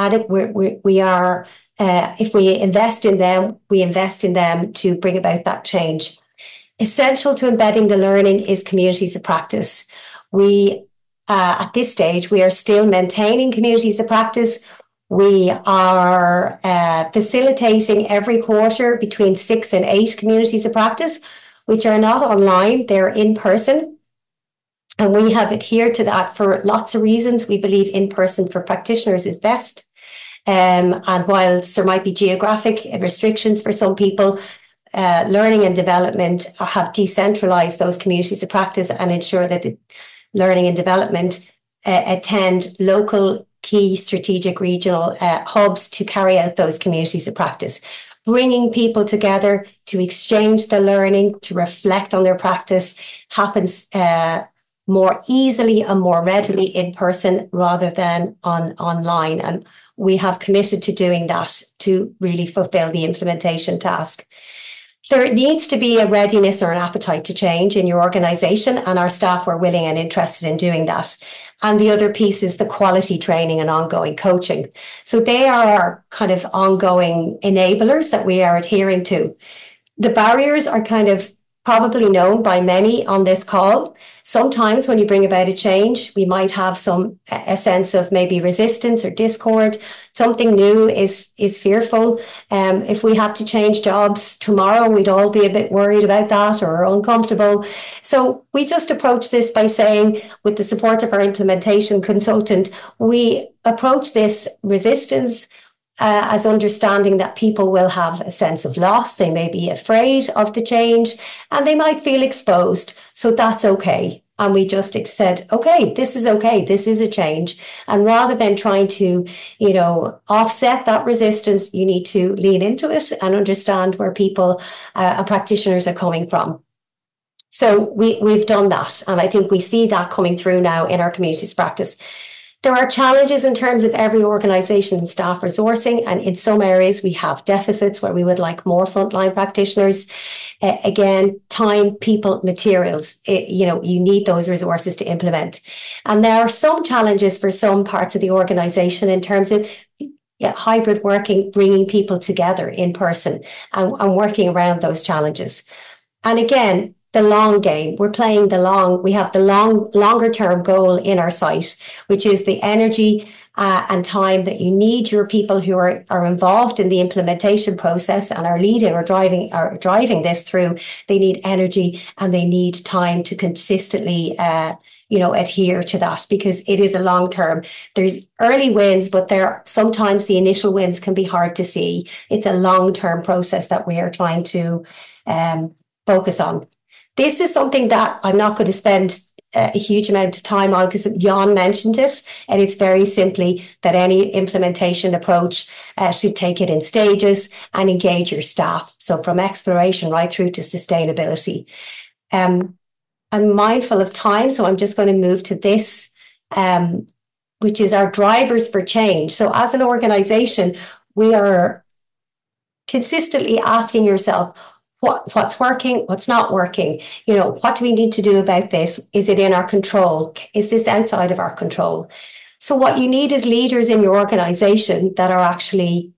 are if we invest in them, we invest in them to bring about that change. Essential to embedding the learning is communities of practice. We, at this stage, we are still maintaining communities of practice. We are facilitating every quarter between 6 and 8 communities of practice, which are not online, they're in person. And we have adhered to that for lots of reasons. We believe in person for practitioners is best. And whilst there might be geographic restrictions for some people, learning and development have decentralised those communities of practice and ensure that the learning and development attend local key strategic regional hubs to carry out those communities of practice, bringing people together to exchange the learning, to reflect on their practice happens more easily and more readily in person rather than online. And we have committed to doing that to really fulfill the implementation task. There needs to be a readiness or an appetite to change in your organisation, and our staff are willing and interested in doing that. And the other piece is the quality training and ongoing coaching. So they are our kind of ongoing enablers that we are adhering to. The barriers are kind of probably known by many on this call. Sometimes when you bring about a change, we might have a sense of maybe resistance or discord. Something new is fearful. If we had to change jobs tomorrow, we'd all be a bit worried about that or uncomfortable. So we just approach this by saying, with the support of our implementation consultant, we approach this resistance as understanding that people will have a sense of loss. They may be afraid of the change and they might feel exposed. So that's okay. And we just said, okay, this is okay. This is a change. And rather than trying to, offset that resistance, you need to lean into it and understand where people and practitioners are coming from. So we've done that. And I think we see that coming through now in our communities practice. There are challenges in terms of every organisation and staff resourcing, and in some areas we have deficits where we would like more frontline practitioners. Again, time, people, materials, you need those resources to implement. And there are some challenges for some parts of the organisation in terms of hybrid working, bringing people together in person and working around those challenges. And again, the long game. We're playing we have the longer term goal in our sight, which is the energy and time that you need your people who are involved in the implementation process and are leading or driving this through. They need energy and they need time to consistently adhere to that, because it is a long term. There's early wins, but sometimes the initial wins can be hard to see. It's a long term process that we are trying to focus on. This is something that I'm not going to spend a huge amount of time on because Jan mentioned it, and it's very simply that any implementation approach should take it in stages and engage your staff. So from exploration right through to sustainability. I'm mindful of time, so I'm just going to move to this, which is our drivers for change. So as an organisation, we are consistently asking yourself, what's working, what's not working? What do we need to do about this? Is it in our control? Is this outside of our control? So what you need is leaders in your organization that are actually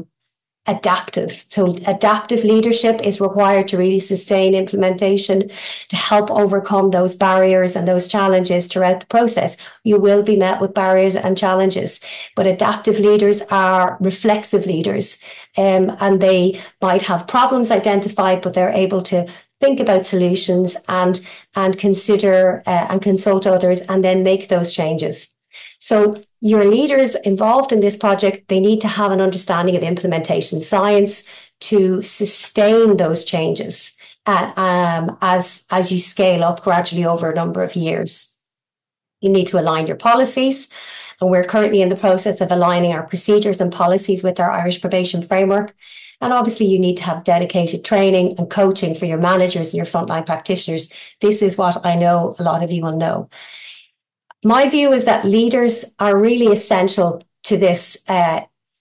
adaptive. So adaptive leadership is required to really sustain implementation, to help overcome those barriers and those challenges throughout the process. You will be met with barriers and challenges, but adaptive leaders are reflexive leaders, and they might have problems identified, but they're able to think about solutions and consider and consult others and then make those changes. So your leaders involved in this project, they need to have an understanding of implementation science to sustain those changes as you scale up gradually over a number of years. You need to align your policies, and we're currently in the process of aligning our procedures and policies with our Irish probation framework. And obviously you need to have dedicated training and coaching for your managers and your frontline practitioners. This is what I know a lot of you will know. My view is that leaders are really essential to this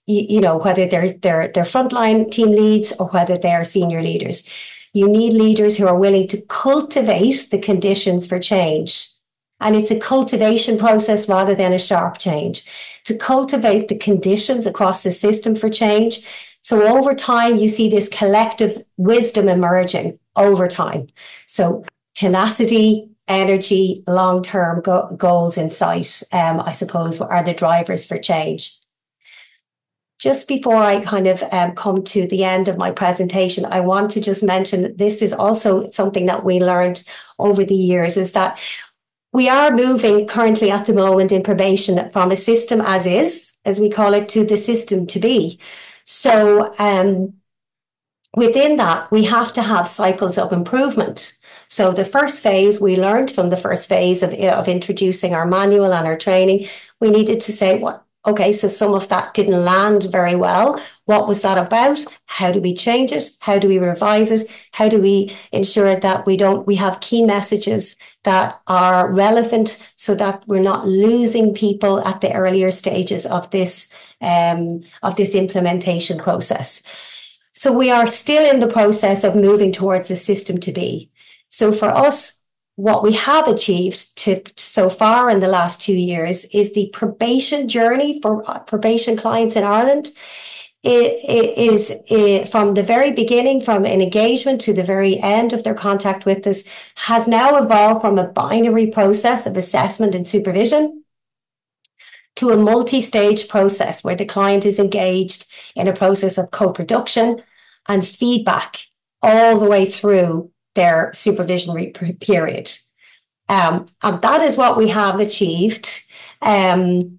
whether they're frontline team leads or whether they're senior leaders. You need leaders who are willing to cultivate the conditions for change. And it's a cultivation process rather than a sharp change. To cultivate the conditions across the system for change. So over time, you see this collective wisdom emerging over time. So tenacity, energy, long-term goals in sight, I suppose, are the drivers for change. Just before I kind of come to the end of my presentation, I want to just mention this is also something that we learned over the years, is that we are moving currently at the moment in probation from a system as is, as we call it, to the system to be. So within that, we have to have cycles of improvement. So the first phase, we learned from the first phase of introducing our manual and our training, we needed to say, okay, so some of that didn't land very well. What was that about? How do we change it? How do we revise it? How do we ensure that we have key messages that are relevant so that we're not losing people at the earlier stages of this implementation process? So we are still in the process of moving towards a system to be. So for us, what we have achieved so far in the last 2 years is the probation journey for probation clients in Ireland. It is from the very beginning, from an engagement to the very end of their contact with us, has now evolved from a binary process of assessment and supervision to a multi-stage process where the client is engaged in a process of co-production and feedback all the way through their supervisionary period. And that is what we have achieved to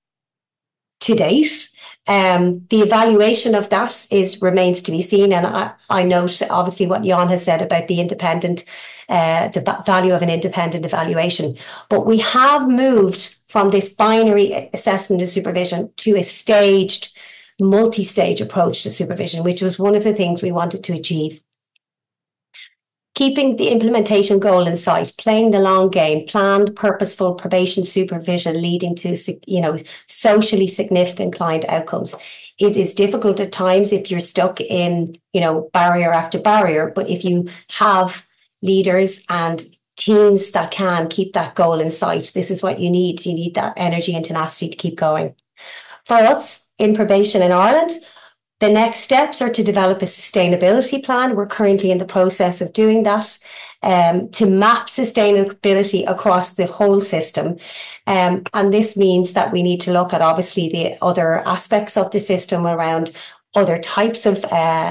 date. The evaluation of that remains to be seen. And I note obviously what Jan has said about the value of an independent evaluation. But we have moved from this binary assessment and supervision to a staged, multi-stage approach to supervision, which was one of the things we wanted to achieve. Keeping the implementation goal in sight, playing the long game, planned, purposeful probation supervision leading to, socially significant client outcomes. It is difficult at times if you're stuck in, barrier after barrier, but if you have leaders and teams that can keep that goal in sight, this is what you need. You need that energy and tenacity to keep going. For us in probation in Ireland, the next steps are to develop a sustainability plan. We're currently in the process of doing that to map sustainability across the whole system. And this means that we need to look at obviously the other aspects of the system around other types of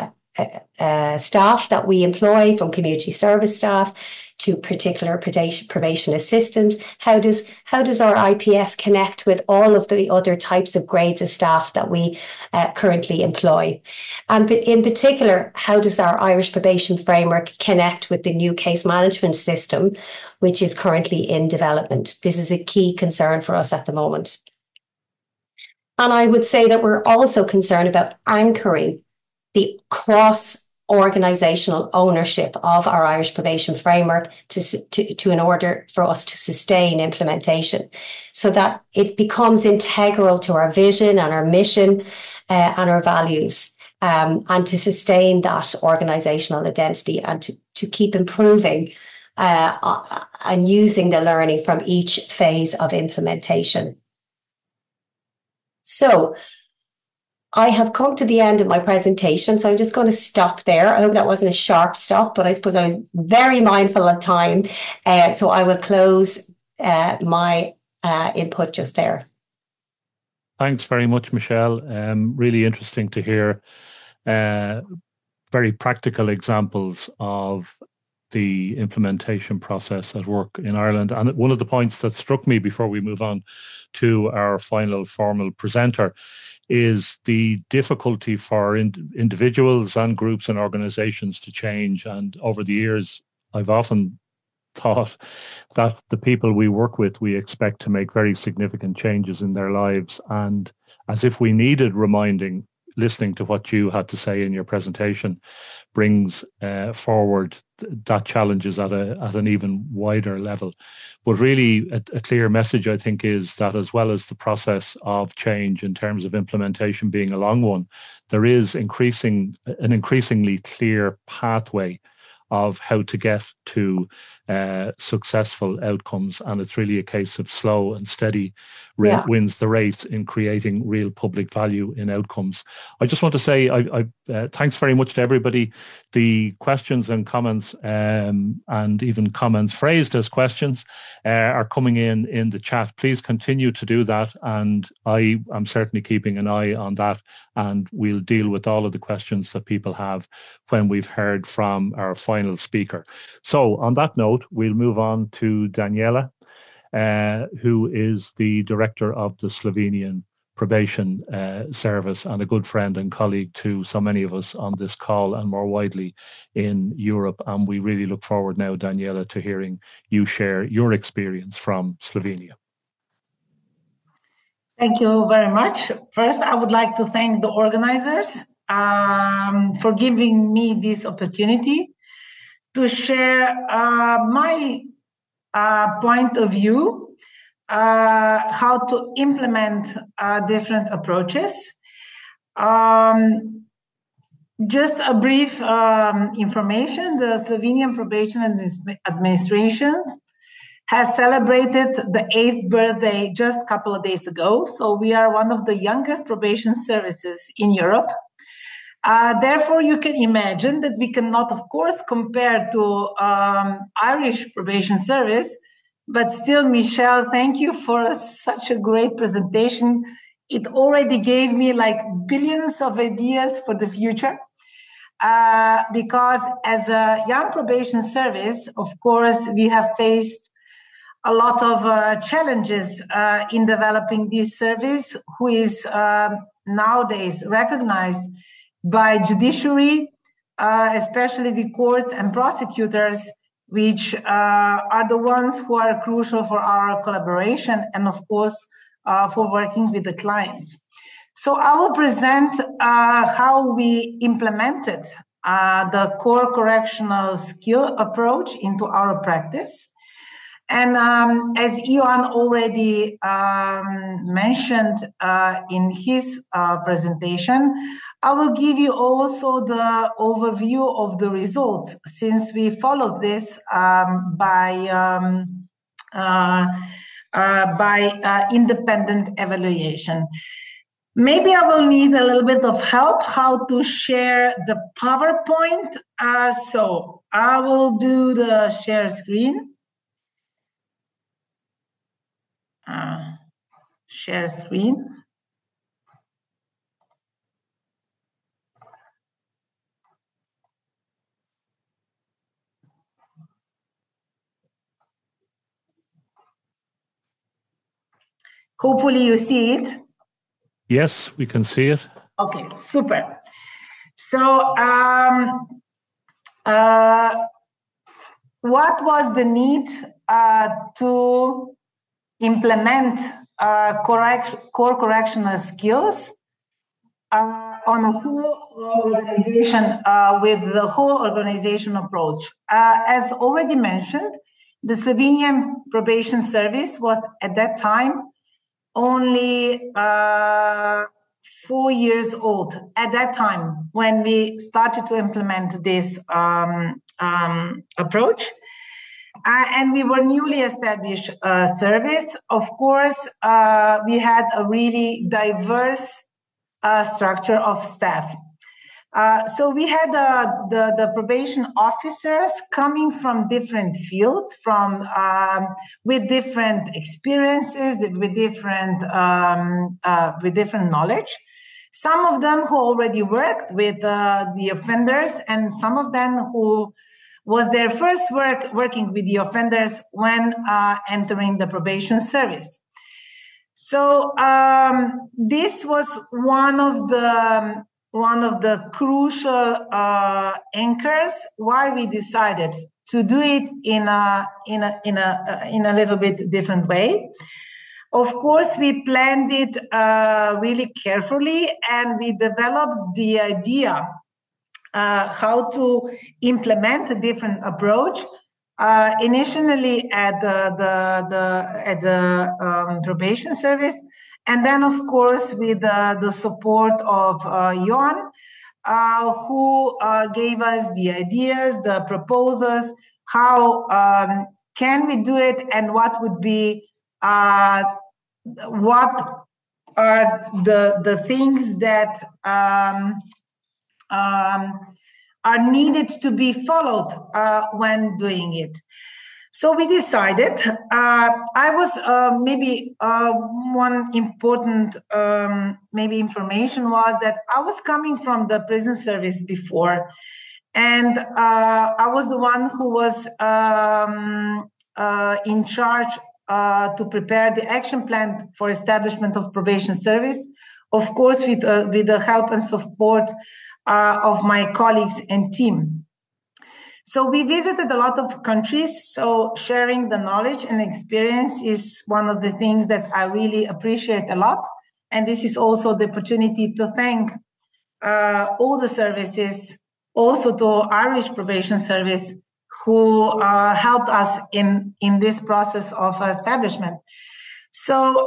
staff that we employ, from community service staff to particular probation assistants. How does our IPF connect with all of the other types of grades of staff that we currently employ? And in particular, how does our Irish probation framework connect with the new case management system, which is currently in development? This is a key concern for us at the moment. And I would say that we're also concerned about anchoring the cross-organisational ownership of our Irish probation framework to in order for us to sustain implementation, so that it becomes integral to our vision and our mission and our values, and to sustain that organisational identity and to keep improving and using the learning from each phase of implementation. So I have come to the end of my presentation, so I'm just going to stop there. I hope that wasn't a sharp stop, but I suppose I was very mindful of time. So I will close my input just there. Thanks very much, Michelle. Really interesting to hear very practical examples of the implementation process at work in Ireland. And one of the points that struck me before we move on to our final formal presenter is the difficulty for individuals and groups and organizations to change. And over the years, I've often thought that the people we work with, we expect to make very significant changes in their lives. And as if we needed reminding, listening to what you had to say in your presentation brings forward that challenge is at an even wider level. But really, a clear message, I think, is that as well as the process of change in terms of implementation being a long one, there is an increasingly clear pathway of how to get to successful outcomes. And it's really a case of slow and steady wins the race in creating real public value in outcomes. I just want to say thanks very much to everybody. The questions and comments and even comments phrased as questions are coming in the chat. Please continue to do that. And I am certainly keeping an eye on that. And we'll deal with all of the questions that people have when we've heard from our final speaker. So on that note, we'll move on to Daniela, who is the director of the Slovenian Probation Service and a good friend and colleague to so many of us on this call and more widely in Europe. And we really look forward now, Daniela, to hearing you share your experience from Slovenia. Thank you very much. First, I would like to thank the organizers for giving me this opportunity to share my point of view, how to implement different approaches. Just a brief information, the Slovenian Probation Administration has celebrated the 8th birthday just a couple of days ago. So we are one of the youngest probation services in Europe. Therefore, you can imagine that we cannot, of course, compare to Irish probation service, but still, Michelle, thank you for such a great presentation. It already gave me like billions of ideas for the future. Because as a young probation service, of course, we have faced a lot of challenges in developing this service, who is nowadays recognized by judiciary, especially the courts and prosecutors, which are the ones who are crucial for our collaboration and, of course, for working with the clients. So I will present how we implemented the core correctional skill approach into our practice. And as Ivan already mentioned in his presentation, I will give you also the overview of the results, since we followed this by independent evaluation. Maybe I will need a little bit of help how to share the PowerPoint. So I will do the share screen. Share screen. Hopefully you see it. Yes, we can see it. Okay, super. So what was the need to implement core correctional skills on a whole organization with the whole organization approach? As already mentioned, the Slovenian Probation Service was at that time only 4 years old at that time when we started to implement this approach. And we were newly established service. Of course, we had a really diverse structure of staff. So we had the probation officers coming from different fields, with different experiences, with different knowledge. Some of them who already worked with the offenders, and some of them who was their first working with the offenders when entering the probation service. So this was one of the crucial anchors why we decided to do it in a little bit different way. Of course, we planned it really carefully, and we developed the idea how to implement a different approach. Initially at the probation service, and then of course with the support of Johan, who gave us the ideas, the proposals, how can we do it, and what would be what are the things that are needed to be followed when doing it. So we decided, I was one important information was that I was coming from the prison service before, and I was the one who was in charge to prepare the action plan for establishment of probation service, of course with the help and support of my colleagues and team. So we visited a lot of countries, so sharing the knowledge and experience is one of the things that I really appreciate a lot. And this is also the opportunity to thank all the services, also to Irish Probation Service, who helped us in this process of establishment. So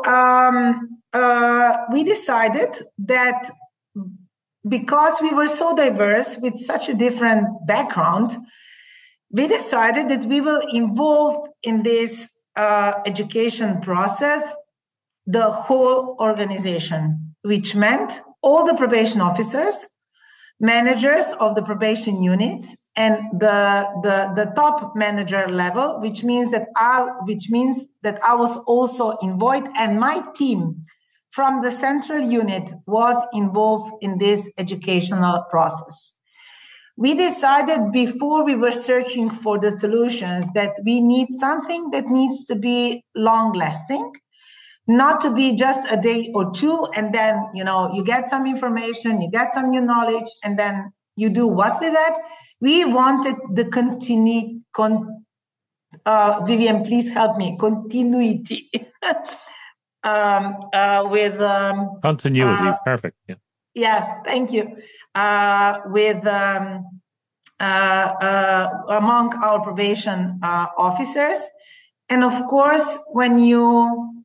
we decided that because we were so diverse with such a different background, we decided that we will involve in this education process the whole organization, which meant all the probation officers, managers of the probation units, and the top manager level, which means that I was also involved, and my team from the central unit was involved in this educational process. We decided before we were searching for the solutions that we need something that needs to be long-lasting, not to be just a day or two, and then you get some information, you get some new knowledge, and then you do what with that? We wanted the continuity. Vivian, please help me. Continuity. With continuity, perfect. Yeah. Yeah, thank you. With among our probation officers, and of course, when you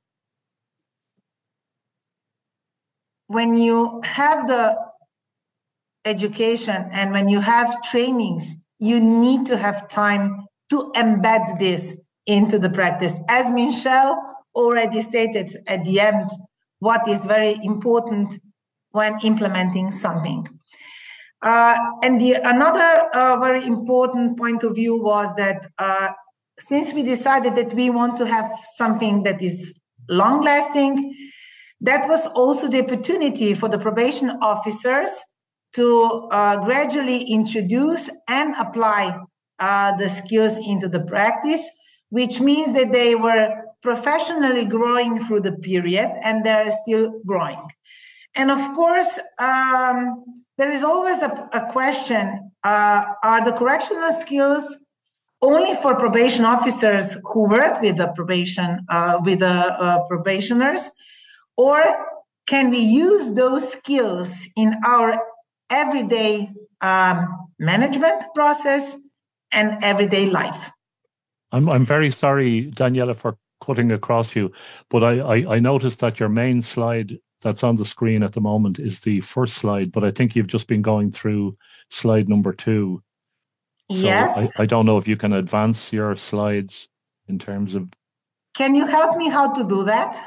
have the education and when you have trainings, you need to have time to embed this into the practice. As Michelle already stated at the end, what is very important when implementing something. And another very important point of view was that since we decided that we want to have something that is long-lasting, that was also the opportunity for the probation officers to gradually introduce and apply the skills into the practice, which means that they were professionally growing through the period, and they're still growing. And of course, there is always a question, are the correctional skills only for probation officers who work with the probation, with the probationers, or can we use those skills in our everyday management process and everyday life? I'm very sorry, Daniela, for cutting across you, but I noticed that your main slide that's on the screen at the moment is the first slide, but I think you've just been going through slide number 2. Yes. So I don't know if you can advance your slides in terms of... Can you help me how to do that?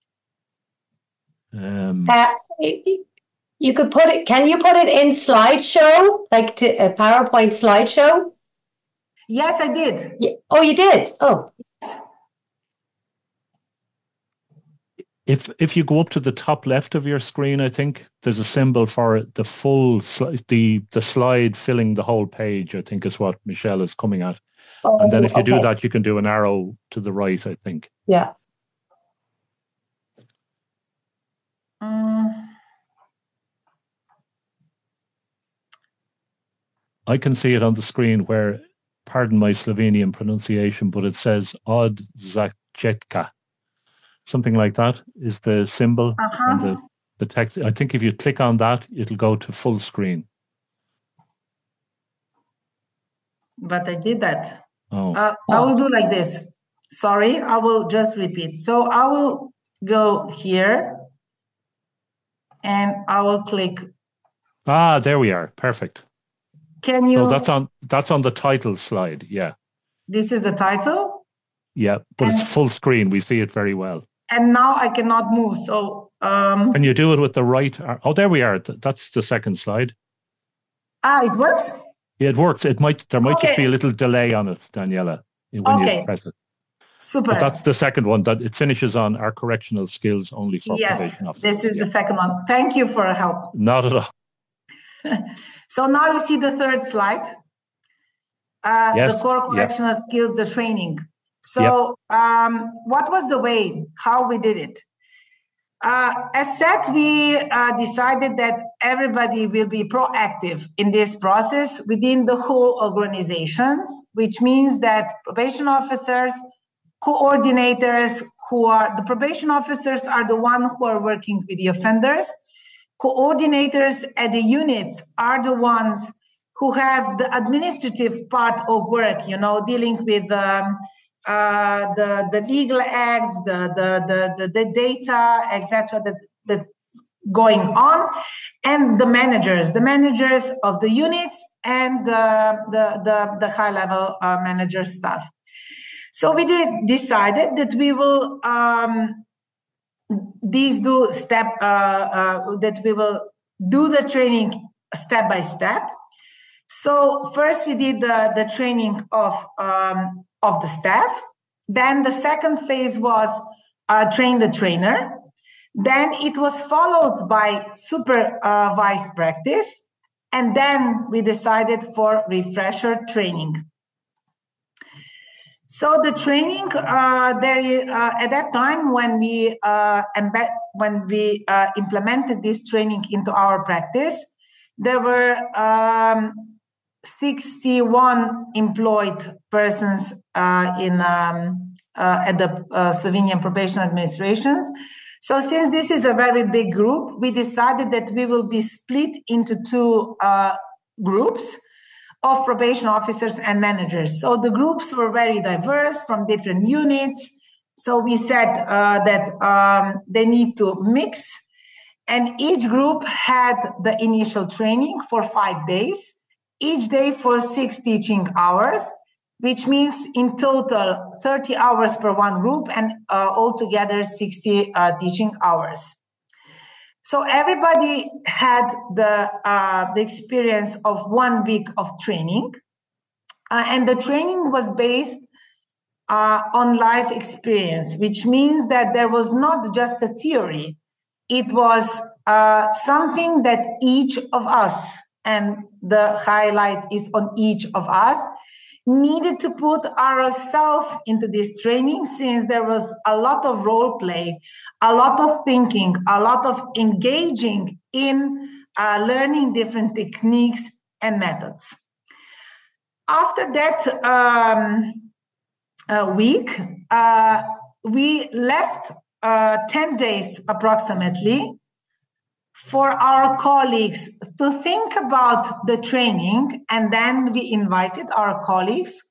You could put it, can you put it in slideshow, like to a PowerPoint slideshow? Yes, I did. Yeah. Oh, you did? Oh. If you go up to the top left of your screen, I think there's a symbol for the full slide, the slide filling the whole page, I think is what Michelle is coming at. Oh, and then if you do that, you can do an arrow to the right, I think. Yeah. I can see it on the screen where, pardon my Slovenian pronunciation, but it says od začetka. Something like that is the symbol and the text. I think if you click on that, it'll go to full screen. but I did that. Oh. I will do like this. Sorry, I will just repeat. So I will go here and I will click. There we are. Perfect. Can you? So that's on the title slide. Yeah. This is the title. Yeah, but it's full screen. We see it very well. And now I cannot move. So can you do it with the right? Oh, there we are. That's the second slide. It works. Yeah, it works. There might just be a little delay on it, Daniela, when you press it. Super. But that's the second one. That it finishes on our correctional skills only for probation officers. This is the second one. Thank you for your help. Not at all. So now you see the third slide. Yes. The core correctional skills, the training. So what was the way, how we did it? As said, we decided that everybody will be proactive in this process within the whole organizations, which means that probation officers, coordinators the probation officers are the ones who are working with the offenders. Coordinators at the units are the ones who have the administrative part of work, dealing with the legal acts, the data, etc. that's going on, and the managers of the units and the high level manager staff. So we decided that we will that we will do the training step by step. So first we did the training of the staff. Then the second phase was train the trainer. Then it was followed by supervised practice. And then we decided for refresher training. So the training, at that time when we implemented this training into our practice, there were 61 employed persons at the Slovenian probation administrations. So since this is a very big group, we decided that we will be split into two groups of probation officers and managers. So the groups were very diverse from different units. So we said that they need to mix, and each group had the initial training for 5 days, each day for 6 teaching hours, which means in total 30 hours per one group and altogether 60 teaching hours. So everybody had the experience of 1 week of training, and the training was based on life experience, which means that there was not just a theory. It was something that each of us, and the highlight is on each of us, needed to put ourselves into this training, since there was a lot of role play, a lot of thinking, a lot of engaging in learning different techniques and methods. After that week, we left 10 days approximately for our colleagues to think about the training, and then we invited our colleagues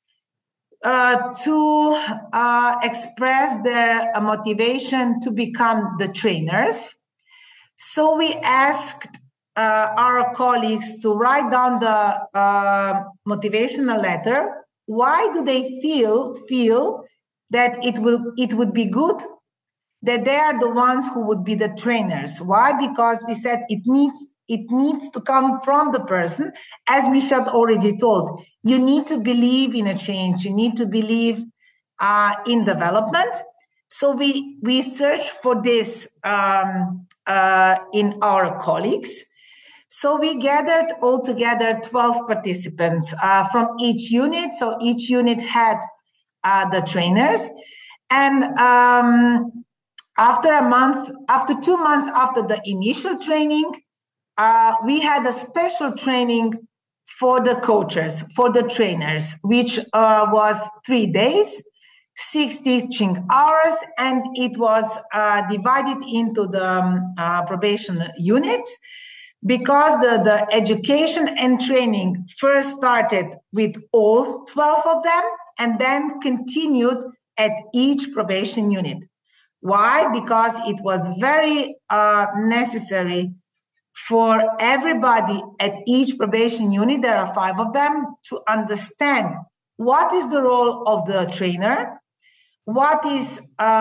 to express their motivation to become the trainers. So we asked our colleagues to write down the motivational letter. Why do they feel that it would be good that they are the ones who would be the trainers? Why? Because we said it needs to come from the person. As Michelle already told, you need to believe in a change. You need to believe in development. So we search for this in our colleagues. So we gathered altogether 12 participants from each unit. So each unit had the trainers. And after 2 months after the initial training, we had a special training for the coaches, for the trainers, which was 3 days, 6 teaching hours, and it was divided into the probation units. because the education and training first started with all 12 of them and then continued at each probation unit. Why? Because it was very necessary for everybody at each probation unit, there are 5 of them, to understand what is the role of the trainer, what is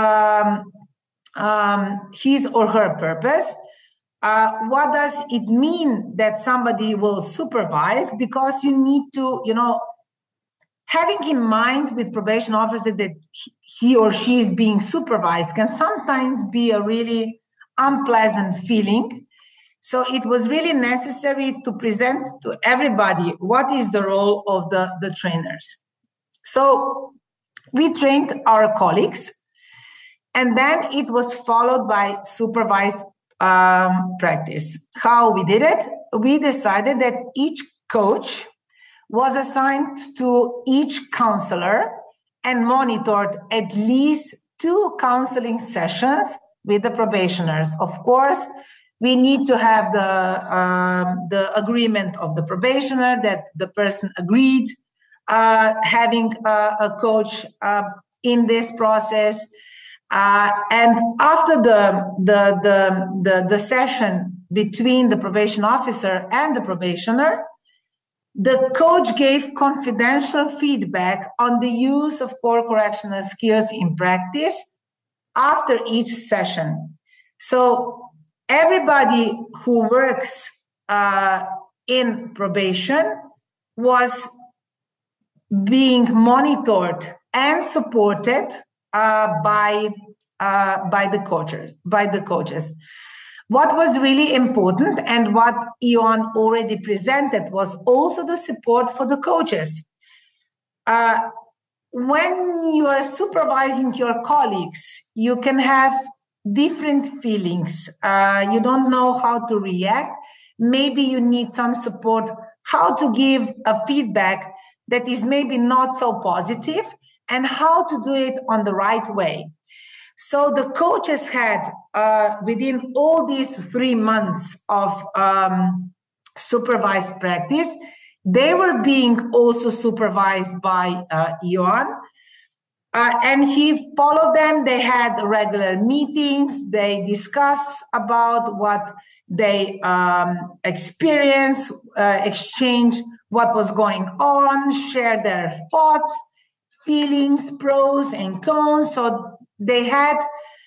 his or her purpose, what does it mean that somebody will supervise, because you need to, having in mind with probation officer that he or she is being supervised can sometimes be a really unpleasant feeling. So it was really necessary to present to everybody what is the role of the trainers. So we trained our colleagues, and then it was followed by supervised practice. How we did it? We decided that each coach was assigned to each counselor and monitored at least 2 counseling sessions with the probationers. Of course, we need to have the agreement of the probationer that the person agreed having a coach in this process. And after the session between the probation officer and the probationer, the coach gave confidential feedback on the use of core correctional skills in practice after each session. So everybody who works in probation was being monitored and supported by the coaches. What was really important, and what Ioan already presented, was also the support for the coaches. When you are supervising your colleagues, you can have different feelings. You don't know how to react. Maybe you need some support, how to give a feedback that is maybe not so positive, and how to do it on the right way. So the coaches had, within all these 3 months of supervised practice, they were being also supervised by Ioan. And he followed them. They had regular meetings. They discuss about what they experienced, exchange what was going on, share their thoughts, feelings, pros and cons. So they had,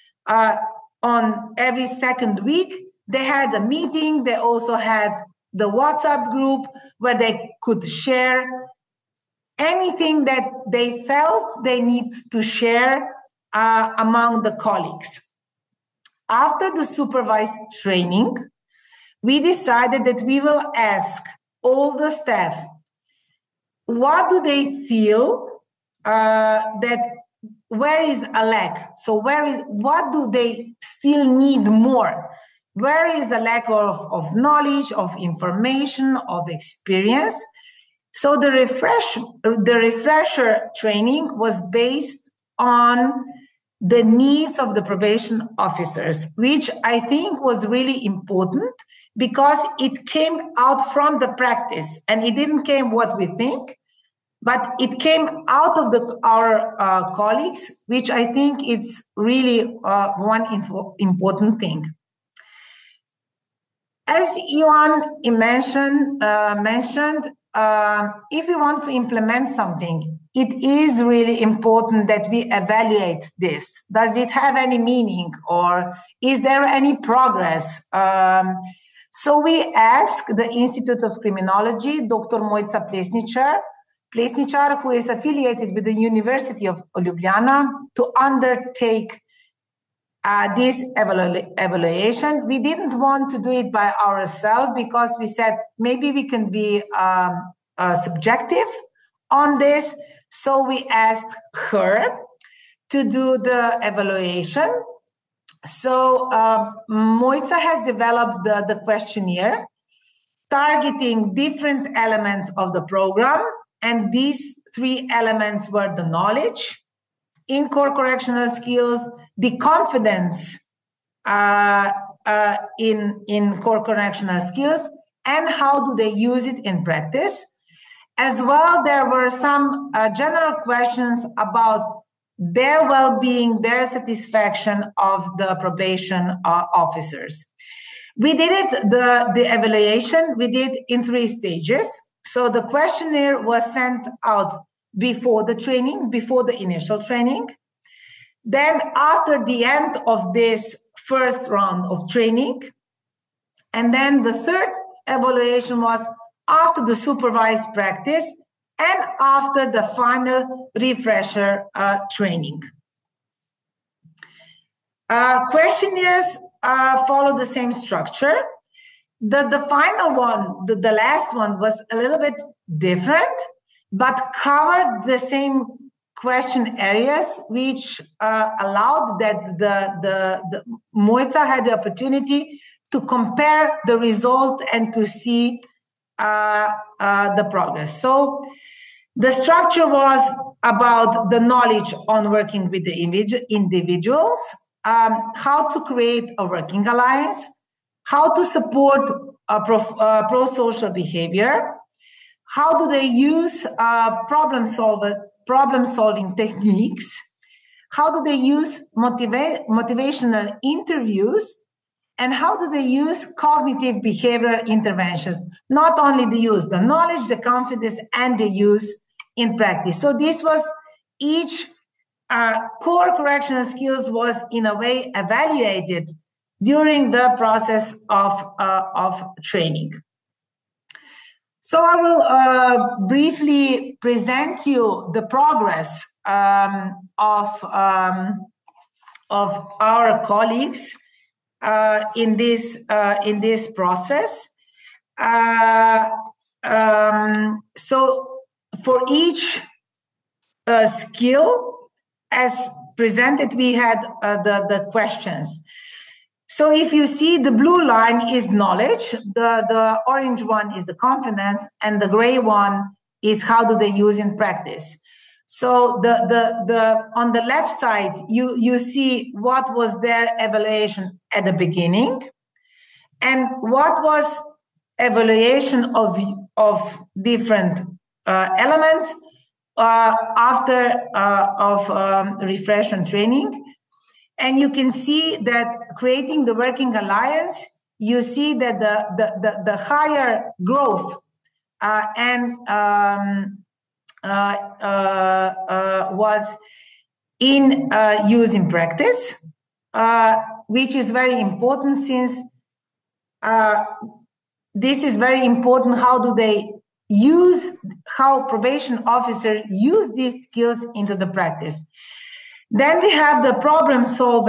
on every second week, they had a meeting. They also had the WhatsApp group where they could share anything that they felt they need to share among the colleagues. After the supervised training, we decided that we will ask all the staff, what do they feel that where is a lack? So what do they still need more? Where is the lack of knowledge, of information, of experience? So the refresher training was based on the needs of the probation officers, which I think was really important because it came out from the practice, and it didn't came what we think, but it came out of our colleagues, which I think is really one important thing. As Ioan mentioned, if we want to implement something, it is really important that we evaluate this. Does it have any meaning, or is there any progress? So we asked the Institute of Criminology, Dr. Mojca Plesničar, who is affiliated with the University of Ljubljana, to undertake this evaluation. We didn't want to do it by ourselves because we said maybe we can be subjective on this. So we asked her to do the evaluation. So Mojca has developed the questionnaire targeting different elements of the program. And these 3 elements were the knowledge in core correctional skills, the confidence in core correctional skills, and how do they use it in practice. As well, there were some general questions about their well-being, their satisfaction of the probation officers. We did it, the evaluation, we did in 3 stages. So the questionnaire was sent out before the training, before the initial training. Then after the end of this first round of training. And then the third evaluation was after the supervised practice and after the final refresher training. Questionnaires follow the same structure. The final one, the last one, was a little bit different, but covered the same question areas, which allowed that the Mojca had the opportunity to compare the result and to see the progress. So the structure was about the knowledge on working with the individuals, how to create a working alliance, how to support pro-social behavior, how do they use problem-solving techniques, how do they use motivational interviews, and how do they use cognitive behavioral interventions? Not only they use the knowledge, the confidence, and the use in practice. So this was each core correctional skills was in a way evaluated during the process of training. So I will briefly present you the progress of our colleagues in this process. So for each skill, as presented, we had the questions. So if you see, the blue line is knowledge, the orange one is the confidence, and the gray one is how do they use in practice. So the on the left side, you see what was their evaluation at the beginning, and what was evaluation of different elements after refresher training. And you can see that creating the working alliance, you see that the higher growth was in use in practice, which is very important, since this is very important. How do they use, how probation officers use these skills into the practice? Then we have the problem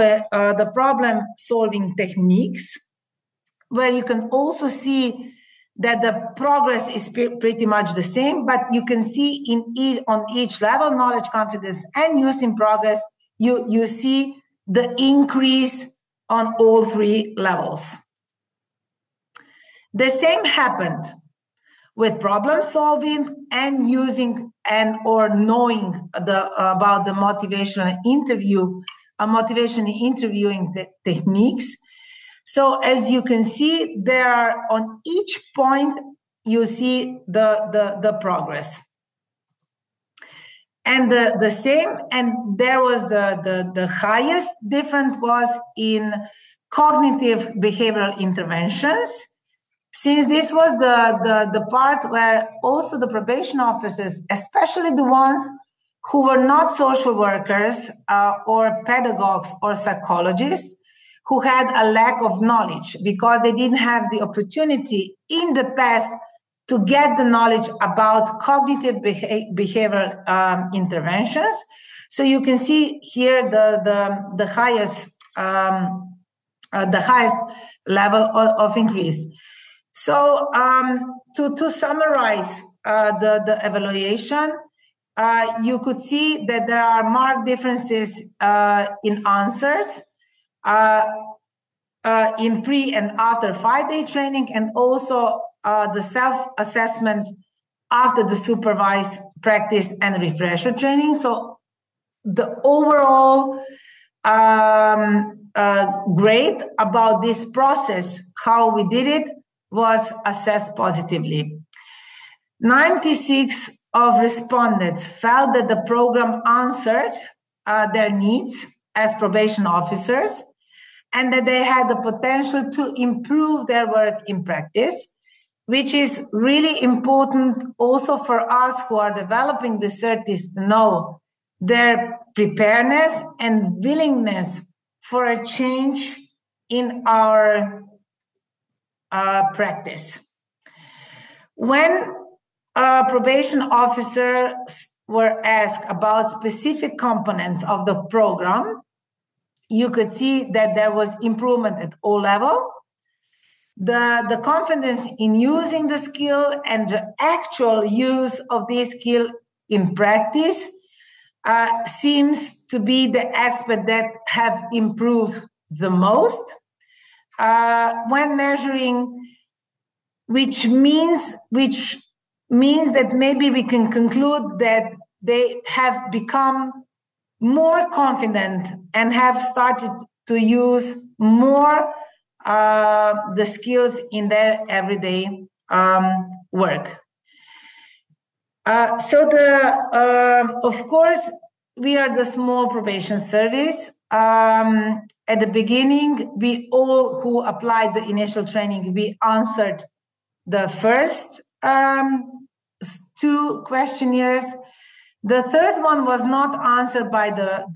solving techniques, where you can also see that the progress is pretty much the same, but you can see on each level, knowledge, confidence, and use in progress, you see the increase on all 3 levels. The same happened with problem solving and using and or knowing about the motivational interviewing techniques. So as you can see, there are on each point you see the progress. And the same, and there was the highest difference was in cognitive behavioral interventions. Since this was the part where also the probation officers, especially the ones who were not social workers or pedagogues or psychologists, who had a lack of knowledge because they didn't have the opportunity in the past to get the knowledge about cognitive behavioral interventions. So you can see here the highest level of increase. So to summarize the evaluation, you could see that there are marked differences in answers in pre and after 5-day training, and also the self-assessment after the supervised practice and refresher training. So the overall great about this process, how we did it, was assessed positively. 96 of respondents felt that the program answered their needs as probation officers and that they had the potential to improve their work in practice, which is really important also for us who are developing the CERTIS to know their preparedness and willingness for a change in our practice. When probation officers were asked about specific components of the program, you could see that there was improvement at all levels. The confidence in using the skill and the actual use of this skill in practice seems to be the aspect that have improved the most when measuring, which means that maybe we can conclude that they have become more confident and have started to use more the skills in their everyday work. Of course, we are the small probation service. At the beginning, we all who applied the initial training, we answered the first 2 questionnaires. The third one was not answered by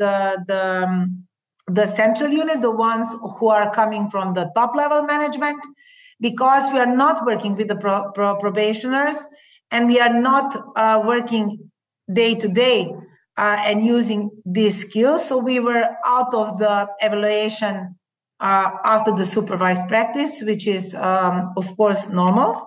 the central unit, the ones who are coming from the top level management, because we are not working with the probationers and we are not working day to day and using these skills. So we were out of the evaluation after the supervised practice, which is, of course, normal.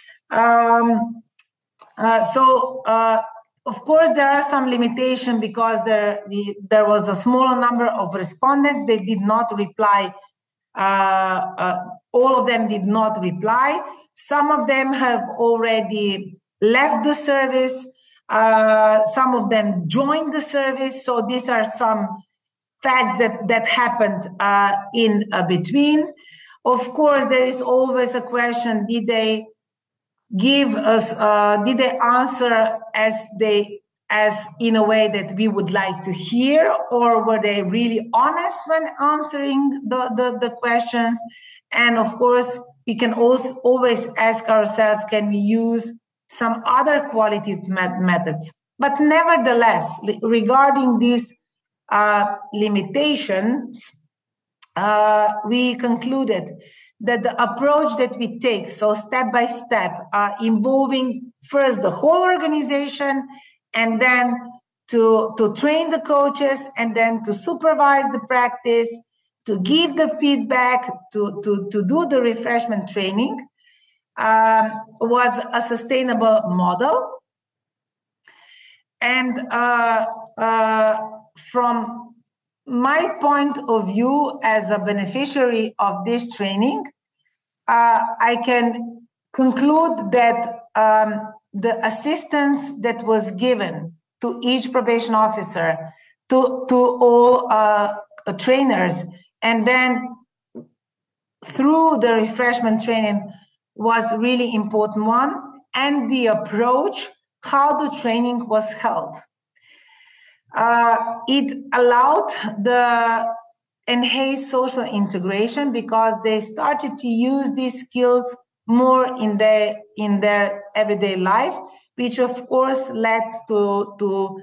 Of course, there are some limitations because there was a smaller number of respondents. They did not reply. All of them did not reply. Some of them have already left the service. Some of them joined the service. So these are some facts that happened in between. Of course, there is always a question: did they give us? Did they answer as in a way that we would like to hear, or were they really honest when answering the questions? And of course, we can also always ask ourselves: can we use some other qualitative methods? But nevertheless, regarding these limitations, we concluded that the approach that we take, so step by step, involving first the whole organization, and then to train the coaches, and then to supervise the practice, to give the feedback, to do the refreshment training, was a sustainable model. And from my point of view as a beneficiary of this training, I can conclude that the assistance that was given to each probation officer, to all trainers, and then through the refreshment training was really important one, and the approach, how the training was held. It allowed the enhanced social integration because they started to use these skills more in their everyday life, which of course led to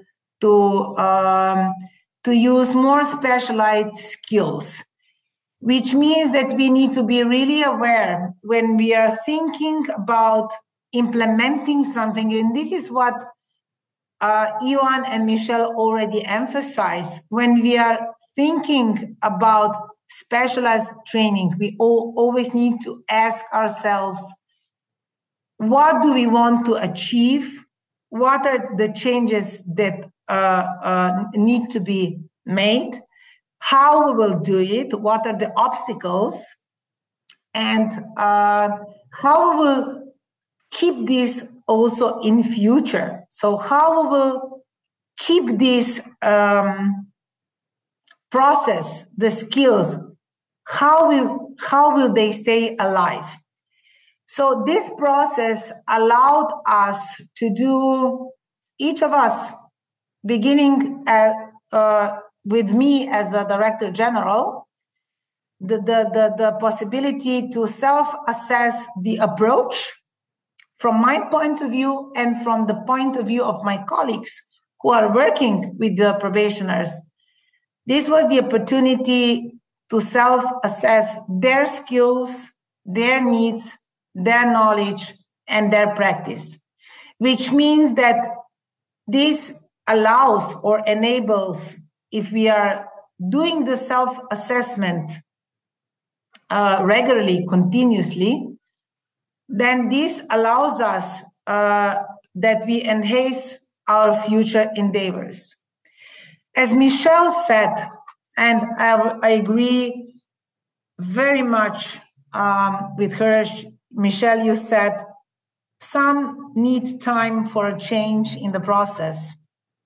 use more specialized skills, which means that we need to be really aware when we are thinking about implementing something. And this is what Ivan and Michelle already emphasized. When we are thinking about specialized training, we always need to ask ourselves, what do we want to achieve? What are the changes that need to be made? How we will do it? What are the obstacles? And how we will keep this also in future? So how we will keep this process, the skills, how will they stay alive? So this process allowed us to do, each of us, beginning with me as a Director General, the possibility to self-assess the approach from my point of view and from the point of view of my colleagues who are working with the probationers. This was the opportunity to self-assess their skills, their needs, their knowledge, and their practice, which means that this allows or enables, if we are doing the self-assessment regularly, continuously, then this allows us that we enhance our future endeavors. As Michelle said, and I agree very much with her, Michelle, you said, some need time for a change in the process.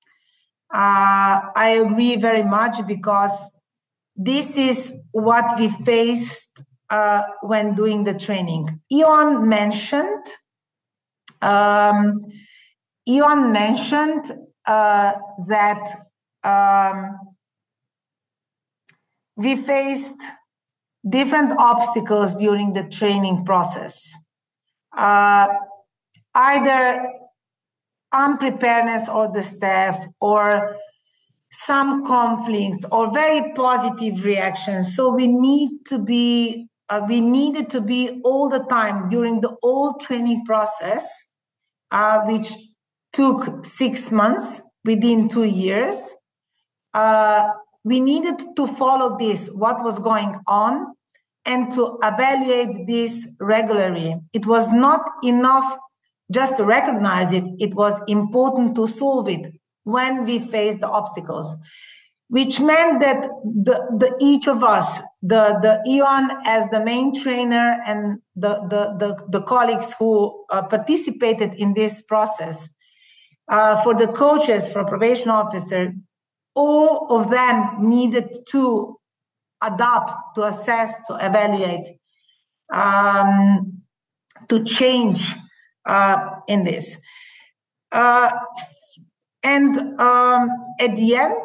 I agree very much, because this is what we faced when doing the training. Ion mentioned that we faced different obstacles during the training process. Either unpreparedness of the staff, or some conflicts, or very positive reactions. So we needed to be all the time during the whole training process, which took 6 months, within 2 years. We needed to follow this, what was going on, and to evaluate this regularly. It was not enough just to recognize it. It was important to solve it when we faced the obstacles, which meant that each of us, the Ion as the main trainer and the colleagues who participated in this process, for the coaches, for probation officer, all of them needed to adapt, to assess, to evaluate, to change in this. And at the end,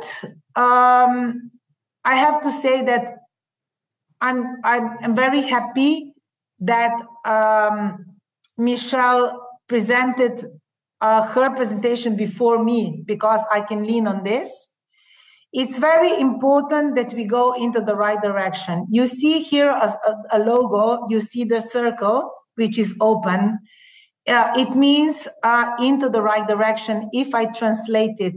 I have to say that I'm very happy that Michelle presented her presentation before me, because I can lean on this. It's very important that we go into the right direction. You see here a logo, you see the circle, which is open. It means into the right direction if I translate it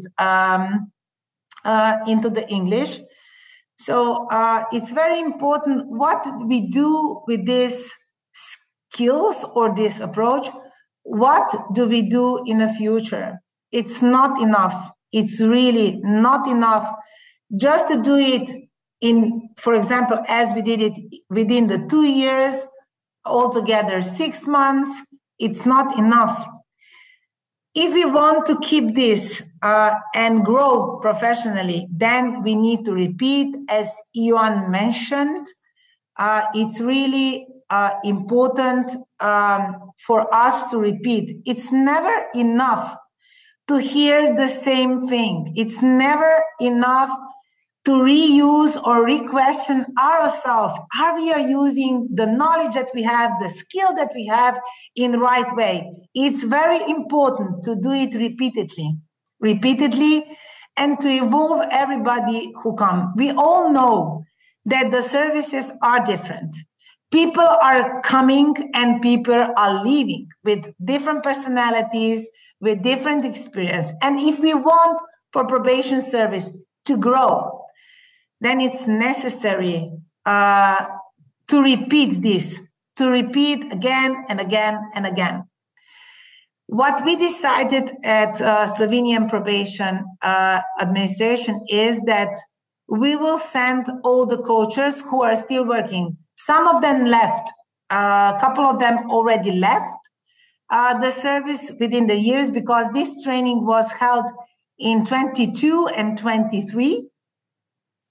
into the English. So it's very important what we do with these skills or this approach. What do we do in the future? It's not enough. It's really not enough just to do it in, for example, as we did it within the 2 years, altogether 6 months. It's not enough. If we want to keep this and grow professionally, then we need to repeat, as Ion mentioned. It's really important for us to repeat. It's never enough to hear the same thing. It's never enough to reuse or re-question ourselves. Are we using the knowledge that we have, the skill that we have in the right way? It's very important to do it repeatedly, and to involve everybody who come. We all know that the services are different. People are coming and people are leaving with different personalities, with different experience. And if we want for probation service to grow, then it's necessary to repeat this, to repeat again and again and again. What we decided at Slovenian Probation Administration is that we will send all the coaches who are still working. Some of them left, a couple of them already left the service within the years, because this training was held in 22 and 23.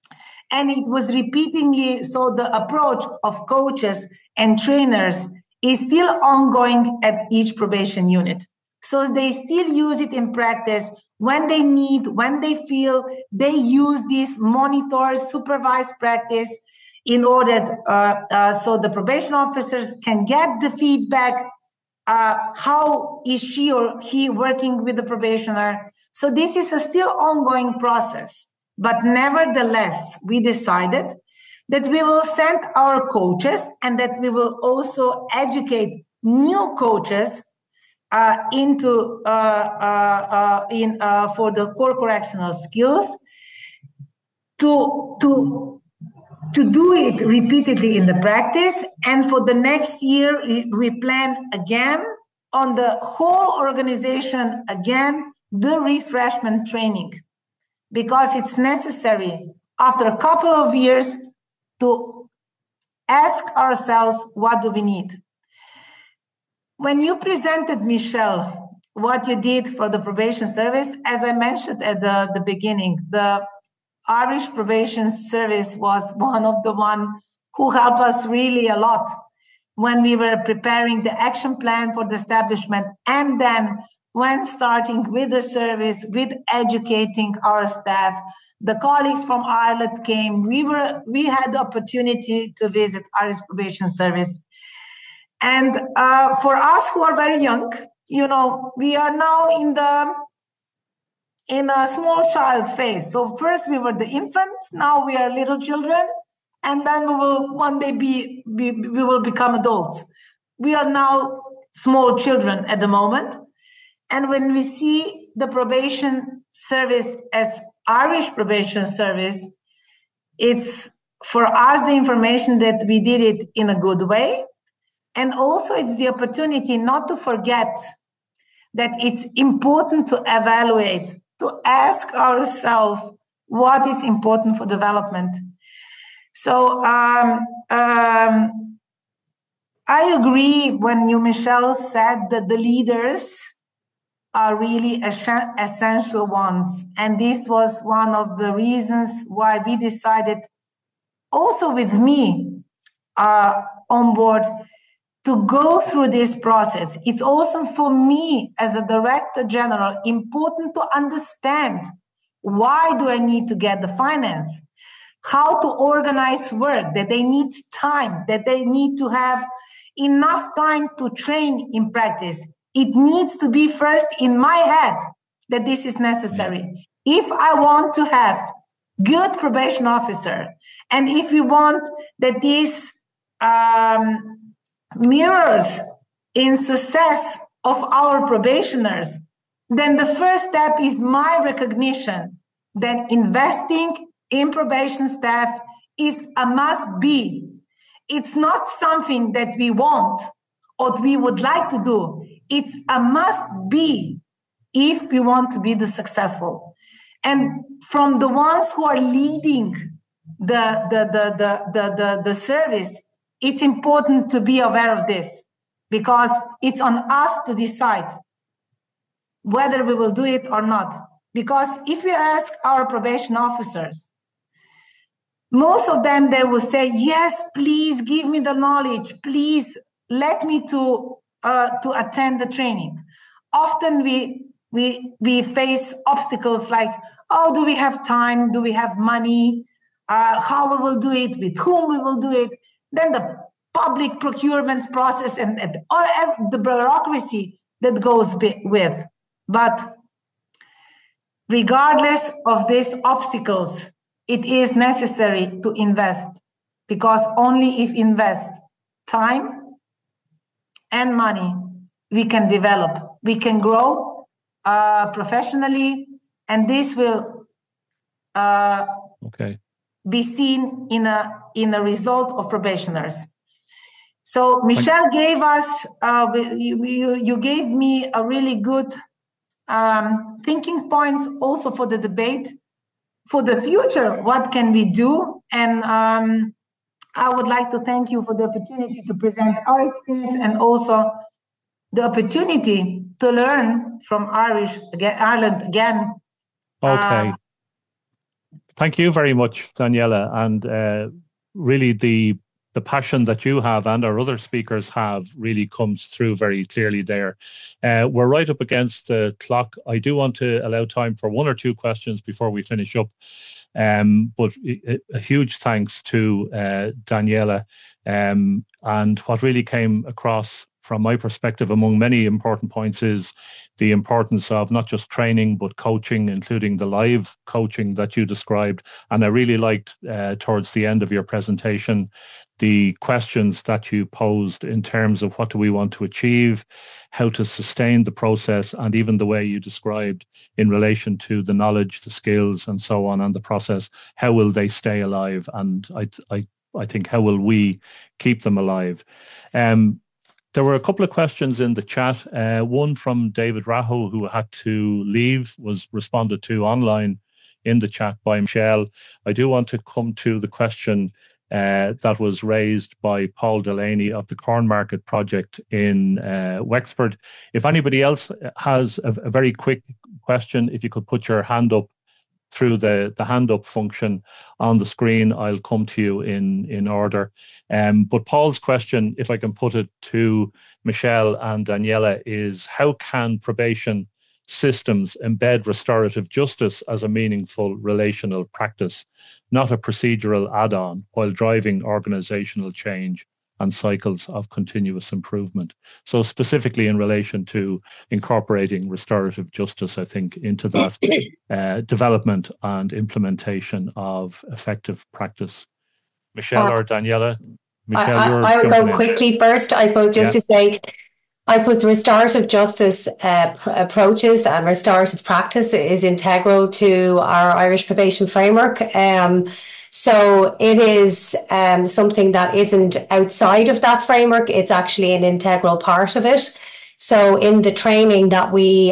And it was repeatedly, so the approach of coaches and trainers is still ongoing at each probation unit. So they still use it in practice when they need, when they feel, they use this monitor, supervised practice in order so the probation officers can get the feedback, how is she or he working with the probationer. So this is a still ongoing process. But nevertheless, we decided that we will send our coaches and that we will also educate new coaches for the core correctional skills to do it repeatedly in the practice. And for the next year, we plan again on the whole organization, again, the refreshment training, because it's necessary after a couple of years to ask ourselves, what do we need? When you presented, Michelle, what you did for the probation service, as I mentioned at the beginning, the Irish Probation Service was one of the one who helped us really a lot when we were preparing the action plan for the establishment, and then when starting with the service, with educating our staff. The colleagues from Ireland came. We had the opportunity to visit Irish Probation Service. And for us who are very young, we are now in a small child phase. So first we were the infants, now we are little children, and then we will one day we will become adults. We are now small children at the moment. And when we see the probation service as Irish Probation Service, it's for us the information that we did it in a good way. And also it's the opportunity not to forget that it's important to evaluate, to ask ourselves what is important for development. So I agree when you, Michelle, said that the leaders are really essential ones. And this was one of the reasons why we decided, also with me on board, to go through this process. It's also for me as a Director General important to understand, why do I need to get the finance? How to organize work, that they need time, that they need to have enough time to train in practice. It needs to be first in my head that this is necessary. If I want to have good probation officer, and if we want that this mirrors in success of our probationers, then the first step is my recognition that investing in probation staff is a must be. It's not something that we want or we would like to do. It's a must be if we want to be the successful. And from the ones who are leading the service, it's important to be aware of this, because it's on us to decide whether we will do it or not. Because if we ask our probation officers, most of them, they will say, yes, please give me the knowledge. Please let me to attend the training. Often we face obstacles like, oh, do we have time? Do we have money? How we will do it? With whom we will do it? Then the public procurement process and the bureaucracy that goes with. But regardless of these obstacles, it is necessary to invest, because only if invest time and money, we can develop, we can grow professionally, and this will be seen in a result of probationers. So Michelle gave us, you gave me a really good thinking points also for the debate. For the future, what can we do? And I would like to thank you for the opportunity to present our experience and also the opportunity to learn from Ireland again. Okay. Thank you very much, Daniela. And really the passion that you have and our other speakers have really comes through very clearly there. We're right up against the clock. I do want to allow time for one or two questions before we finish up. But a huge thanks to Daniela. And what really came across from my perspective among many important points is the importance of not just training, but coaching, including the live coaching that you described. And I really liked towards the end of your presentation, the questions that you posed in terms of what do we want to achieve, how to sustain the process, and even the way you described in relation to the knowledge, the skills, and so on, and the process, how will they stay alive? And I think, how will we keep them alive? There were a couple of questions in the chat. One from David Raho, who had to leave, was responded to online in the chat by Michelle. I do want to come to the question that was raised by Paul Delaney of the Cornmarket Project in Wexford. If anybody else has a very quick question, if you could put your hand up through the hand up function on the screen, I'll come to you in order. But Paul's question, if I can put it to Michelle and Daniela, is how can probation systems embed restorative justice as a meaningful relational practice, not a procedural add-on, while driving organizational change and cycles of continuous improvement? So specifically in relation to incorporating restorative justice, I think, into that development and implementation of effective practice. Michelle or Daniela? Michelle, I would go quickly first, I suppose, just to say, I suppose the restorative justice approaches and restorative practice is integral to our Irish probation framework. So it is something that isn't outside of that framework. It's actually an integral part of it. So in the training that we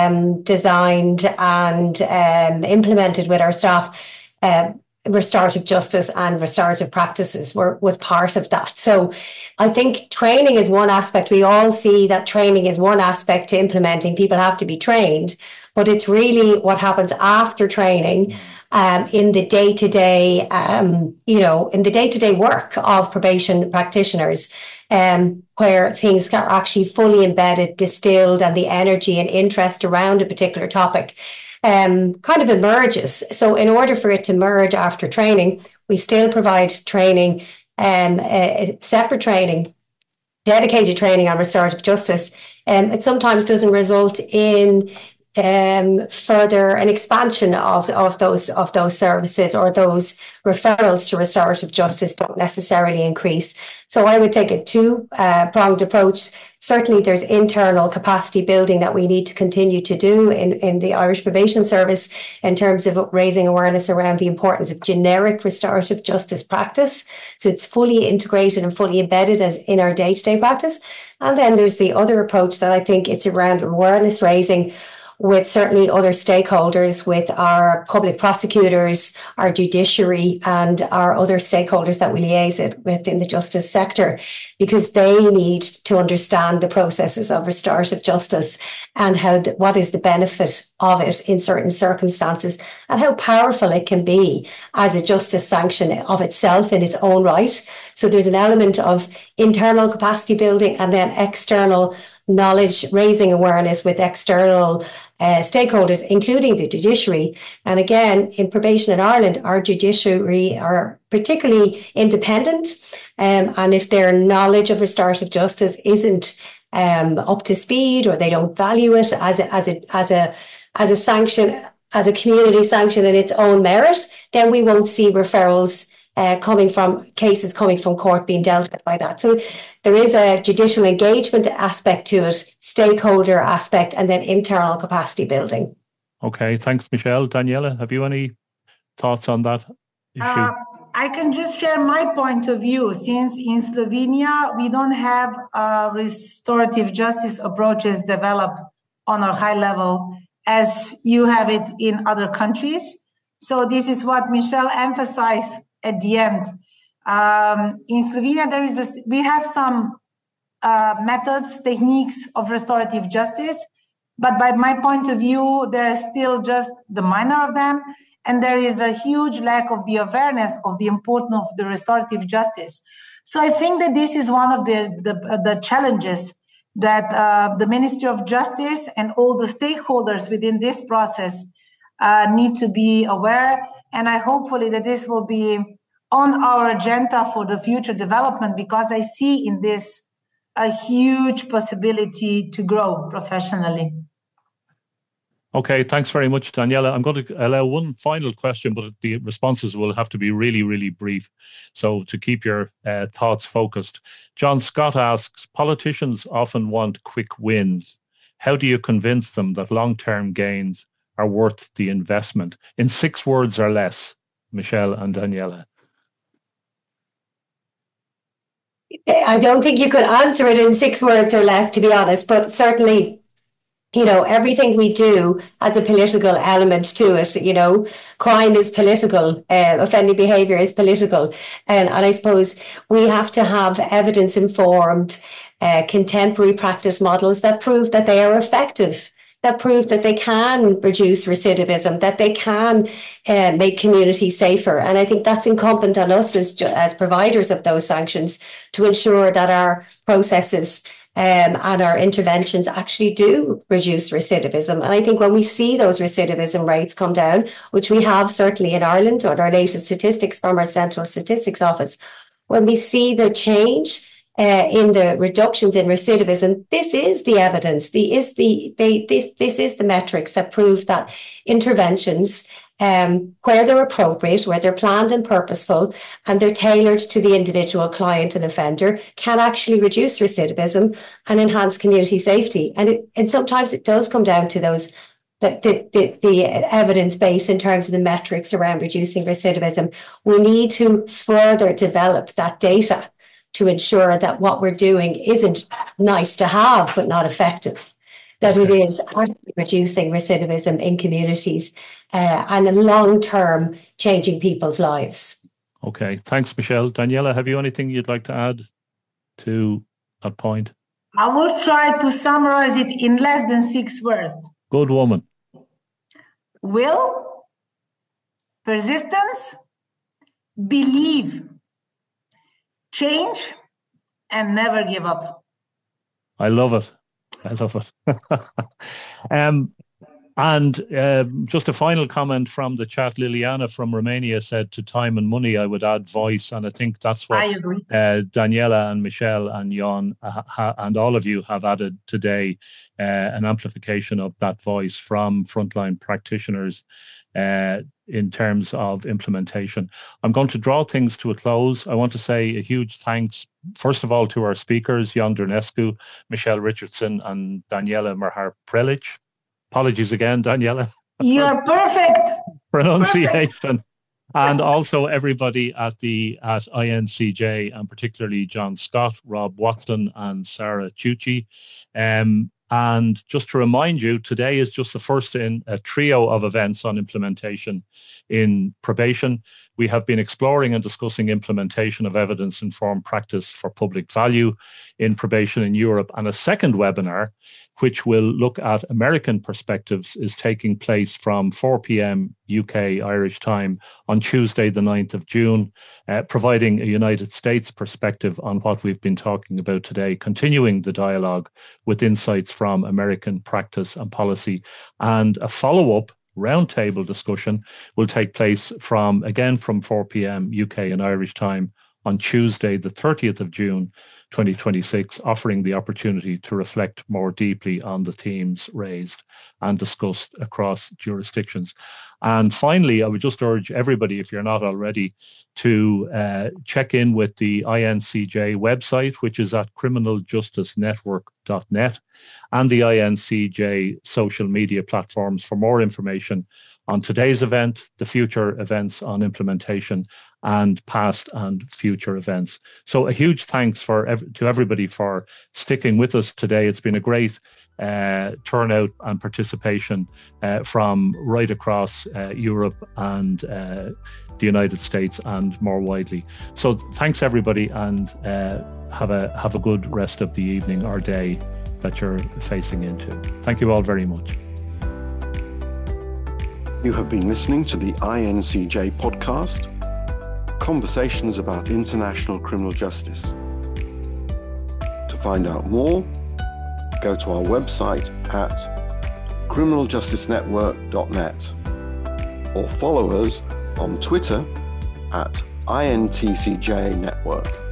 designed and implemented with our staff, restorative justice and restorative practices was part of that. So I think training is one aspect. We all see that training is one aspect to implementing. People have to be trained, but it's really what happens after training in the day-to-day, in the day-to-day work of probation practitioners, where things are actually fully embedded, distilled, and the energy and interest around a particular topic kind of emerges. So in order for it to merge after training, we still provide training, separate training, dedicated training on restorative justice. It sometimes doesn't result in further an expansion of those services, or those referrals to restorative justice don't necessarily increase. So I would take a two-pronged approach. Certainly there's internal capacity building that we need to continue to do in the Irish Probation Service in terms of raising awareness around the importance of generic restorative justice practice. So it's fully integrated and fully embedded as in our day-to-day practice. And then there's the other approach that I think it's around awareness raising with certainly other stakeholders, with our public prosecutors, our judiciary, and our other stakeholders that we liaise with in the justice sector, because they need to understand the processes of restorative justice and what is the benefit of it in certain circumstances, and how powerful it can be as a justice sanction of itself in its own right. So there's an element of internal capacity building and then external knowledge, raising awareness with external stakeholders, including the judiciary. And again, in probation in Ireland, our judiciary are particularly independent. And if their knowledge of restorative justice isn't up to speed, or they don't value it as a sanction, as a community sanction in its own merit, then we won't see referrals cases coming from court being dealt with by that. So there is a judicial engagement aspect to it, stakeholder aspect, and then internal capacity building. Okay, thanks, Michelle. Daniela, have you any thoughts on that issue? I can just share my point of view. Since in Slovenia, we don't have restorative justice approaches developed on a high level as you have it in other countries. So this is what Michelle emphasized at the end. In Slovenia, we have some methods, techniques of restorative justice, but by my point of view, there are still just the minor of them. and there is a huge lack of the awareness of the importance of the restorative justice. So I think that this is one of the challenges that the Ministry of Justice and all the stakeholders within this process need to be aware. And I hopefully that this will be on our agenda for the future development, because I see in this a huge possibility to grow professionally. Okay, thanks very much, Daniela. I'm going to allow one final question, but the responses will have to be really, really brief. So to keep your thoughts focused, John Scott asks, politicians often want quick wins. How do you convince them that long-term gains are worth the investment? In 6 words or less, Michelle and Daniela. I don't think you could answer it in 6 words or less, to be honest, but certainly, everything we do has a political element to it. Crime is political, offending behaviour is political. And I suppose we have to have evidence-informed, contemporary practice models that prove that they are effective, that prove that they can reduce recidivism, that they can make communities safer. And I think that's incumbent on us as providers of those sanctions to ensure that our processes and our interventions actually do reduce recidivism. And I think when we see those recidivism rates come down, which we have certainly in Ireland, or our latest statistics from our Central Statistics Office, when we see the change in the reductions in recidivism, this is the evidence. This is the metrics that prove that interventions, where they're appropriate, where they're planned and purposeful, and they're tailored to the individual client and offender, can actually reduce recidivism and enhance community safety. And sometimes it does come down to those the evidence base in terms of the metrics around reducing recidivism. We need to further develop that data to ensure that what we're doing isn't nice to have, but not effective. That it is actually reducing recidivism in communities and in long-term changing people's lives. Okay, thanks, Michelle. Daniela, have you anything you'd like to add to that point? I will try to summarize it in less than 6 words. Good woman. Will, persistence, believe, change, and never give up. I love it. And just a final comment from the chat. Liliana from Romania said, to time and money, I would add voice. And I think that's what I agree. Daniela and Michelle and Jan and all of you have added today, an amplification of that voice from frontline practitioners in terms of implementation. I'm going to draw things to a close. I want to say a huge thanks, first of all, to our speakers, Jan Dernescu, Michelle Richardson, and Daniela Merhar-Prelic. Apologies again, Daniela. You're perfect. Pronunciation. Perfect. And also everybody at INCJ, and particularly John Scott, Rob Watson, and Sarah Tucci. And just to remind you, today is just the first in a trio of events on implementation in probation. We have been exploring and discussing implementation of evidence-informed practice for public value in probation in Europe. And a second webinar, which will look at American perspectives, is taking place from 4 p.m. UK Irish time on Tuesday, the 9th of June, providing a United States perspective on what we've been talking about today, continuing the dialogue with insights from American practice and policy. And a follow-up roundtable discussion will take place from 4 p.m. UK and Irish time on Tuesday, the 30th of June, 2026, offering the opportunity to reflect more deeply on the themes raised and discussed across jurisdictions. And finally, I would just urge everybody, if you're not already, to check in with the INCJ website, which is at criminaljusticenetwork.net, and the INCJ social media platforms for more information on today's event, the future events on implementation, and past and future events. So a huge thanks to everybody for sticking with us today. It's been a great turnout and participation from right across Europe and the United States and more widely. So thanks everybody, and have a good rest of the evening or day that you're facing into. Thank you all very much. You have been listening to the INCJ podcast, Conversations about International Criminal Justice. To find out more, go to our website at criminaljusticenetwork.net or follow us on Twitter at INTCJ Network.